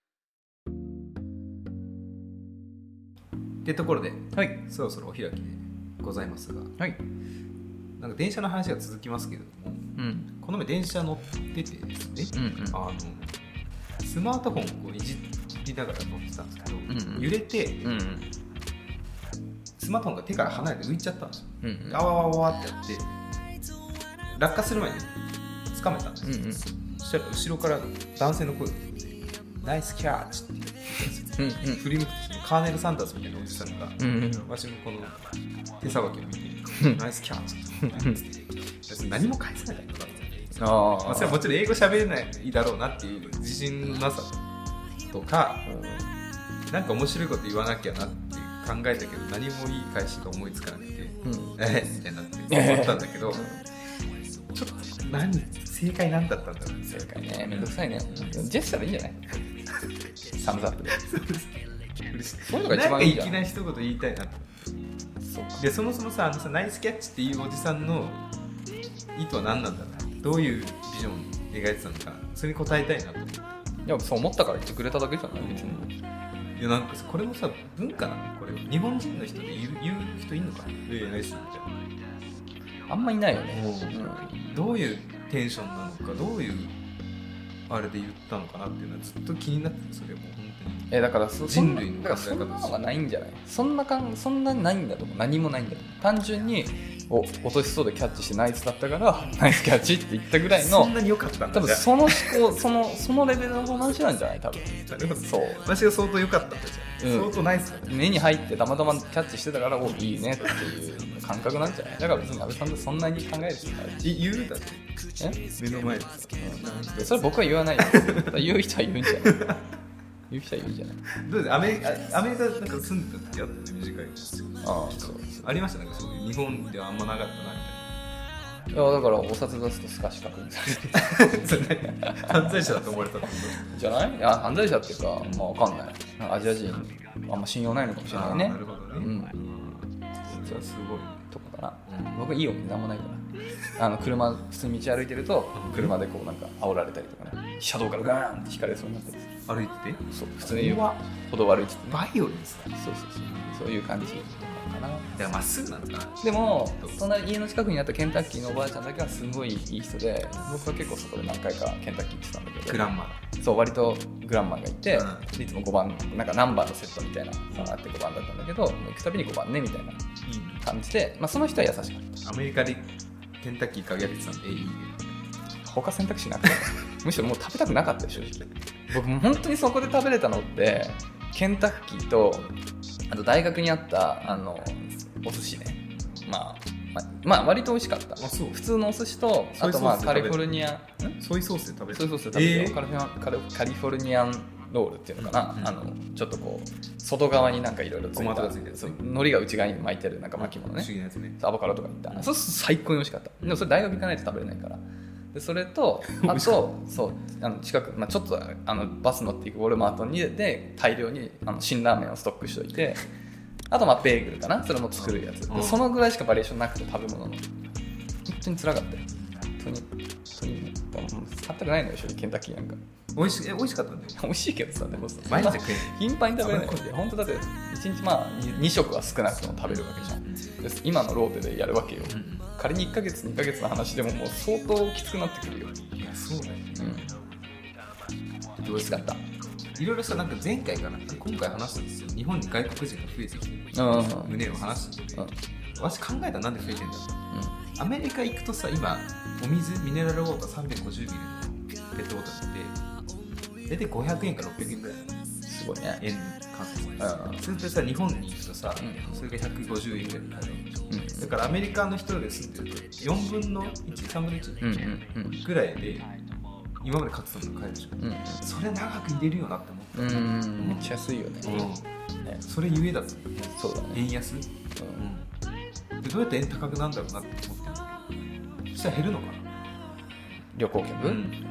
[SPEAKER 1] ってところで、
[SPEAKER 2] はい、
[SPEAKER 1] そろそろお開きでございますが、
[SPEAKER 2] はい、
[SPEAKER 1] なんか電車の話が続きますけれども、うん、この前電車乗っててですね、うんうん、あのスマートフォンをこういじりながら乗ってたんですけど、うんうん、揺れて、うんうん、スマートフォンが手から離れて浮いちゃったんですよ、うんうん、あわわわってやって落下する前に掴めたんですよ、うんうん、そしたら後ろから男性の声が聞こえてナイスキャッチって言ってたんですよ、うんうん、振り向くとカーネル・サンダースみたいなおじさんが、うんうん、私もこの手さばきを見て、うん、ナイスキャッチって何も返せなかったんですよ。あ、まあ、それはもちろん英語喋れないだろうなっていう自信のなさとか、うん、なんか面白いこと言わなきゃなって考えたけど何もいい返しが思いつかなくて、うん、えーみたいになって思ったんだけど、うん、ちょっと何正解何だったんだろう。
[SPEAKER 2] 正解ね、めんどくさいね。ジェスチャーでいいんじゃないサムズアップで。そういうのが一番いいじゃん。
[SPEAKER 1] なんかいきなり一言言いたいなと。そうでそもそもさ、あのさナイスキャッチっていうおじさんの意図は何なんだろう、どういうビジョンを描いてたのか、それに答えたいなと。い
[SPEAKER 2] やそう思ったから言ってくれただけじゃない別に。
[SPEAKER 1] いやなんかこれもさ文化なの、これ日本人の人で言う、言う人いんのかな。いやナイスみたい
[SPEAKER 2] なあんまいないよね、
[SPEAKER 1] うん、どういうテンションなのか、どういうあれで言ったのかなっていうのはずっと気になってて、それも本当に
[SPEAKER 2] えだからそ
[SPEAKER 1] 人類の考え方です。
[SPEAKER 2] そんなのがないんじゃない、そんなかんそんなないんだと思う。何もないんだと思う。単純にお落としそうでキャッチしてナイスだったからナイスキャッチって言ったぐらいの
[SPEAKER 1] そんなに良かったんだ。
[SPEAKER 2] 多分その思考そのそのレベルの話なんじゃない多分。
[SPEAKER 1] なるほど。そう私が相当良かったんだじゃん、うん、相当ナイスだった。
[SPEAKER 2] 目に入ってたまたまキャッチしてたからおいいねっていう感覚なんじゃない。だから別に安倍さんとそんなに考える必要ない。
[SPEAKER 1] 言うだってえ目の前でさ、
[SPEAKER 2] うん、それ僕は言わないよ言う人は言うんじゃない言う人は言うんじゃない。
[SPEAKER 1] どうですアメリカアメリカなんか住んでた時あったね、短いですよ。ああそうありましたね。そういう日本ではあんまなかったなみたいな。
[SPEAKER 2] いやだからお札出すとスカシ確認されて
[SPEAKER 1] 犯罪者だと思われたってこと
[SPEAKER 2] じゃない。いや犯罪者っていうか、まあ、わかんない。アジア人あんま信用ないのかもしれないね。
[SPEAKER 1] なるほどね、うん、じゃあすごい
[SPEAKER 2] とこかな、うん、僕いいよなんもないからあの車普通に道歩いてると車でこうなんか煽られたりとかね、車道からガーンって引かれそうになったりする。
[SPEAKER 1] 歩いてて
[SPEAKER 2] そう普通に歩道を歩いてて、ね、
[SPEAKER 1] バイオレンスだ。
[SPEAKER 2] そうそうそうそういう感じかな。だ
[SPEAKER 1] からまっすぐなのかな。
[SPEAKER 2] でもそんな家の近くにあったケンタッキーのおばあちゃんだけはすごいいい人で、僕は結構そこで何回かケンタッキー行ってたんだけど、
[SPEAKER 1] グランマ
[SPEAKER 2] ーそう割とグランマンがいて、うん、いつもごばんなんかナンバーのセットみたいなのがあってごばんだったんだけど、もう行くたびにごばんねみたいな感じで、まあ、その人は優しかった。
[SPEAKER 1] アメリカでケンタッキー限られてたんでいいね。
[SPEAKER 2] 他選択肢なくてむしろもう食べたくなかったよ正直。僕も本当にそこで食べれたのってケンタッキーとあと大学にあったあのお寿司ね、まあ、まあ、まあ割と美味しかった。普通のお寿司とあとまあカリフォルニア
[SPEAKER 1] ソイソースで食べる。
[SPEAKER 2] ソイソースで食べるよ、えー、カリフォカリフォルニアンロールっていうのかな、うんうん、あのちょっとこう外側になんかいろいろついた海苔が内側に巻いてるなんか巻物ね、
[SPEAKER 1] 不思議なやつね。
[SPEAKER 2] アボカドとかいった、うん、そう最高に美味しかった。でもそれ大学行かないと食べれないから。でそれとあとそうあの近く、まあ、ちょっとあのバス乗っていくウォルマートにで大量にあの辛ラーメンをストックしておいて、あとまあベーグルかな、それも作るやつで、そのぐらいしかバリエーションなくて食べ物の本当に辛かったよ。本当に本当に食べたくないのよ正直ケンタッキーなんか。
[SPEAKER 1] 美味しえ美味しかったんだよ。
[SPEAKER 2] 美味しいけどさ、でもさ
[SPEAKER 1] 毎日食え
[SPEAKER 2] 頻繁に食べれないんで本当だっていちにちまあに食は少なくとも食べるわけじゃん。で今のローテでやるわけよ、うん、仮にいっかげつにかげつの話でももう相当きつくなってくるよ。
[SPEAKER 1] いやそうだよね、
[SPEAKER 2] うん、どうしかった
[SPEAKER 1] いろいろさ、なんか前回かな今回話したんですよ。日本に外国人が増えてきてる胸を話すんで、うん、私考えたらなんで増えてんだろう、うん、アメリカ行くとさ、今お水ミネラルウォーターさんびゃくごじゅうミリのペットボトルって大体ごひゃくえんかろっぴゃくえんぐらい。
[SPEAKER 2] すごいね。
[SPEAKER 1] 円換算するとさ、日本に行くとさ、うん、それがひゃくごじゅうえんぐらいになる、うん、だからアメリカの人で住んでるとよんぶんのいち、さんぶんのいちぐらいで今まで買ってたのが買えるでしょ、うん、それ長く入れるよなって思った。
[SPEAKER 2] うん、めっちゃ安いよね、
[SPEAKER 1] うんね、それゆえだと、
[SPEAKER 2] そうだね、
[SPEAKER 1] 円安、うんうん、でどうやって円高くなるんだろうなって思ってるんだけど、そしたら減るのかな
[SPEAKER 2] 旅行客、うん、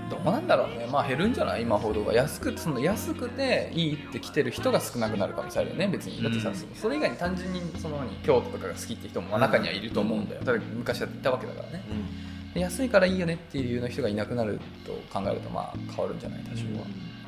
[SPEAKER 2] どうなんだろうね。まあ減るんじゃない今ほどは。安くその安くていいって来てる人が少なくなる可能性あるよね別に。だってさ、うん、それ以外に単純にその京都とかが好きって人も中にはいると思うんだよ。だから昔はいたわけだからね、うん、安いからいいよねっていうの人がいなくなると考えるとまあ変わるんじゃない多少は、
[SPEAKER 1] うん、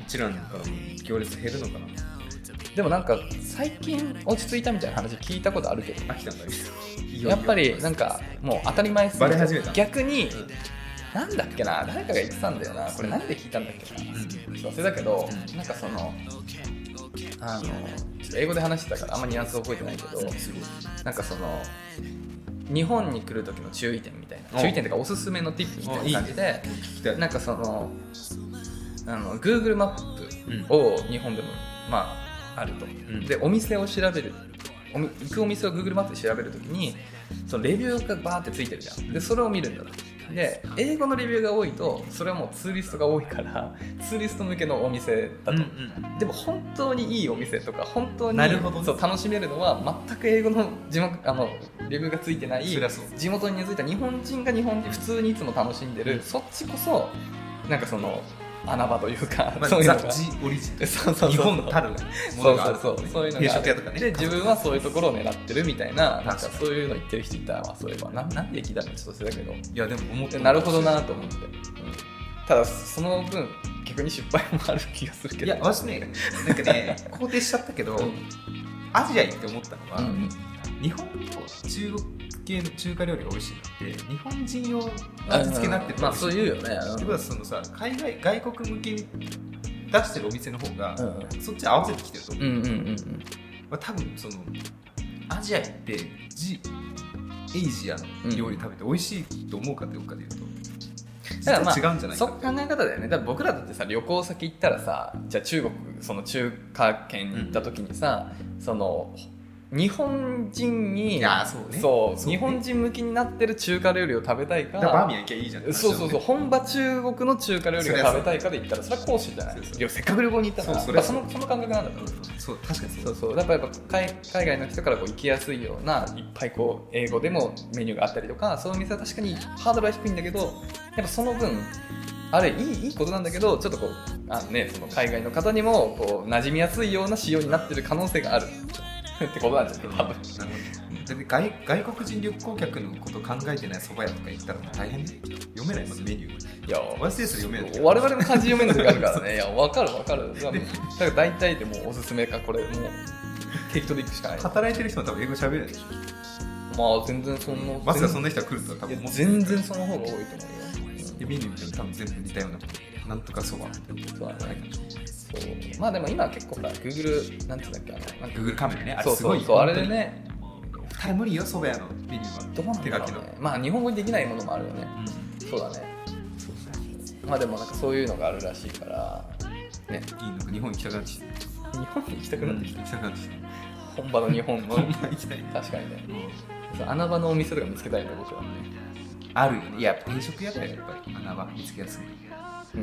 [SPEAKER 1] ちらのから行列減るのかな。
[SPEAKER 2] でもなんか最近落ち着いたみたいな話聞いたことあるけど、
[SPEAKER 1] 飽きたんだけど
[SPEAKER 2] やっぱりなんかもう当たり前すぎて
[SPEAKER 1] バレ始めた。
[SPEAKER 2] 逆に、うん、なんだっけな、誰かが言ってたんだよな、これ何で聞いたんだっけな、うん、忘れたけど、うん、なんかそのあのちょっと英語で話してたからあんまニュアンス覚えてないけど、なんかその日本に来る時の注意点みたいな、注意点というかおすすめのティップみたいな感じで、いいなんかそのあの Google マップを日本でも、まああると、うん、でお店を調べるお行くお店を Google マップで調べるときにそのレビューがバーってついてるじゃん。でそれを見るんだと。で英語のレビューが多いとそれはもうツーリストが多いからツーリスト向けのお店だと、うんうん、でも本当にいいお店とか本当になるほど、ね、そう楽しめるのは全く英語の字幕あのレビューがついてない地元に根付いた日本人が日本人普通にいつも楽しんでる、うん、そっちこそなんかその穴場というか、
[SPEAKER 1] まあ、
[SPEAKER 2] そういうのが
[SPEAKER 1] ザ・ジ・オリジン
[SPEAKER 2] そうそうそう
[SPEAKER 1] 日本たるものがある。
[SPEAKER 2] そうそうそうそういうのがあるとか、ね、で自分はそういうところを狙ってるみたいな、なんかそういうの言ってる人いたわ。そういえば な, なんで聞いたのちょっと忘れたけど、い
[SPEAKER 1] やでも思って
[SPEAKER 2] なるほどなと思って、うん、ただその分逆に失敗もある気がするけど、
[SPEAKER 1] いや私ねなんかね肯定しちゃったけど、うん、アジア行って思ったのは、うん、日本の中国系の中華料理が美味しいのって日本人用味付けになってる。
[SPEAKER 2] まあそういうよね。
[SPEAKER 1] ってことはそのさ海外外国向けに出してるお店の方が、うん、そっち合わせてきてると思う。うんうんうんうん、まあ、多分そのアジア行ってジエイジアの料理食べて美味しいと思うかどうかでいうと、
[SPEAKER 2] だからまあ
[SPEAKER 1] 違うんじゃないか。
[SPEAKER 2] そう考え方だよね。だから僕らだってさ旅行先行ったらさ、じゃあ中国その中華圏に行った時にさ、うん、その日本人に
[SPEAKER 1] いやそう、ね、
[SPEAKER 2] そう
[SPEAKER 1] そうね、
[SPEAKER 2] 日本人向きになってる中華料理を食べたいか、
[SPEAKER 1] だからバーミヤン行けばいいじゃん。
[SPEAKER 2] そうそうそう、本場中国の中華料理が食べたいかで言ったらそれは講師じゃない。そうそう、せっかく旅行に行ったら そ, まあ、そ, のその感覚なんだと思う。
[SPEAKER 1] そう確かに
[SPEAKER 2] そうそう、やっぱやっぱ 海, 海外の人からこう行きやすいようないっぱいこう英語でもメニューがあったりとか、そういう店は確かにハードルは低いんだけど、やっぱその分あれいい、いいことなんだけど、ちょっとこうあの、ね、その海外の方にもこう馴染みやすいような仕様になってる可能性があるってことなんですよ、多分。
[SPEAKER 1] 外, 外国人旅行客のこと考えてない蕎麦屋とか行ったらもう大変で読めないまずメニュー。いや私ですら読めない。
[SPEAKER 2] 我々も漢字読めない時あるからね。いや分かる分かる。だから大体でもうおすすめかこれもう適当でいくしかない。
[SPEAKER 1] 働いてる人も多分英語喋れないでし
[SPEAKER 2] ょ。まあ全然そんな。
[SPEAKER 1] まさかそんな人が来るとは多分思って
[SPEAKER 2] 全然その方が多いと思うよ。
[SPEAKER 1] でメニュー見ても多分全部似たようななんとか蕎麦。
[SPEAKER 2] そうだね。そうまあでも今は結構ほら Google なんていうんだっけ、あのなんか
[SPEAKER 1] Google カメラね、あ
[SPEAKER 2] れすごい。そうそうそう、あれでね。
[SPEAKER 1] た無理よ蕎麦屋のメニューは。
[SPEAKER 2] どうなんだろうね。まあ日本語にできないものもあるよね。うん、そうだね。そうそうまあでもなんかそういうのがあるらしいからね。
[SPEAKER 1] いいのか日本行きたくなってきた。
[SPEAKER 2] 日本に行きたくなってきた。
[SPEAKER 1] 行きたくなってきた。
[SPEAKER 2] 本場の日本の
[SPEAKER 1] 本場行きたい。
[SPEAKER 2] 確かにね。うん、穴場のお店とか見つけたいね僕はね。
[SPEAKER 1] あるよね。いや定食屋だよやっぱり穴場見つけやすい。うん。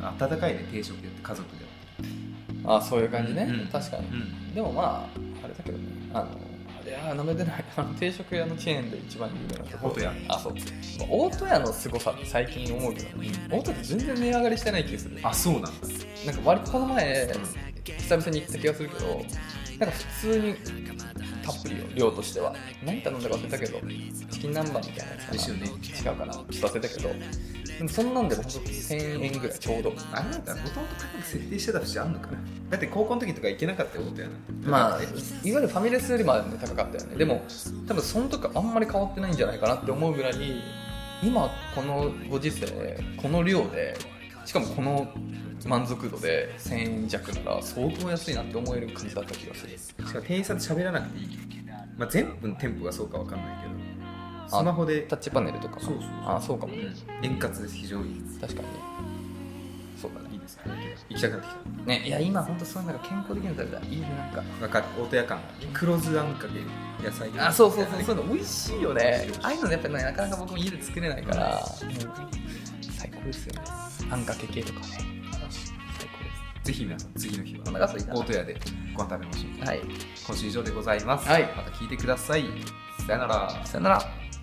[SPEAKER 1] 温かいね定食屋って家族で。
[SPEAKER 2] ああそういう感じね、
[SPEAKER 1] うん、
[SPEAKER 2] 確かに、うん、でもまああれだけどね、あのあれはなめてないあの定食屋のチェーンで一番有名なところ、
[SPEAKER 1] 大戸屋。
[SPEAKER 2] あそう大戸屋の凄さって最近思うけど、ね、大戸屋って全然値上がりしてない気がする。
[SPEAKER 1] あそうなんだ。
[SPEAKER 2] なんか割とこの前、うん、久々に行った気がするけど、なんか普通にたっぷりよ量としては。何頼んだか忘れたけどチキン南蛮みたいなやつかな。
[SPEAKER 1] ですよね。
[SPEAKER 2] 違うかなちょっと忘れたけど、でもそんなんでもほんとせんえんぐらいちょうど。
[SPEAKER 1] あれなんかもともと価格設定してた節あんのかな。だって高校の時とか行けなかったことやな。
[SPEAKER 2] まあいわゆるファミレスよりも、ね、高かったよね。でも多分その時あんまり変わってないんじゃないかなって思うぐらい、今このご時世この量でしかもこの満足度でせんえん弱なら相当安いなって思える感じだった気がする。
[SPEAKER 1] しかも店員さんと喋らなくていい、まあ、全部の店舗がそうかわかんないけどスマホで
[SPEAKER 2] タッチパネルとか。
[SPEAKER 1] そうそうそう。
[SPEAKER 2] あそうかもね、
[SPEAKER 1] うん、円滑です非常に。
[SPEAKER 2] 確かにね。そうだね。
[SPEAKER 1] いいですね。行きたくなってきた
[SPEAKER 2] ね。いや今本当そういうのが健康的な食べたらいいね。なんか
[SPEAKER 1] わかる。大戸屋感。黒酢あんかけ野菜。
[SPEAKER 2] あそうそうそう、そういうの美味しいよね。ああいうのやっぱり、ね、なかなか僕も家で作れないから、もう最高ですよね。あんかけ系とかね。最高です。
[SPEAKER 1] ぜひ皆さん次の日は大戸屋でご飯食べましょう。
[SPEAKER 2] はい。
[SPEAKER 1] 今週以上でございます。
[SPEAKER 2] はい。
[SPEAKER 1] また聞いてください。さよなら。
[SPEAKER 2] さよなら。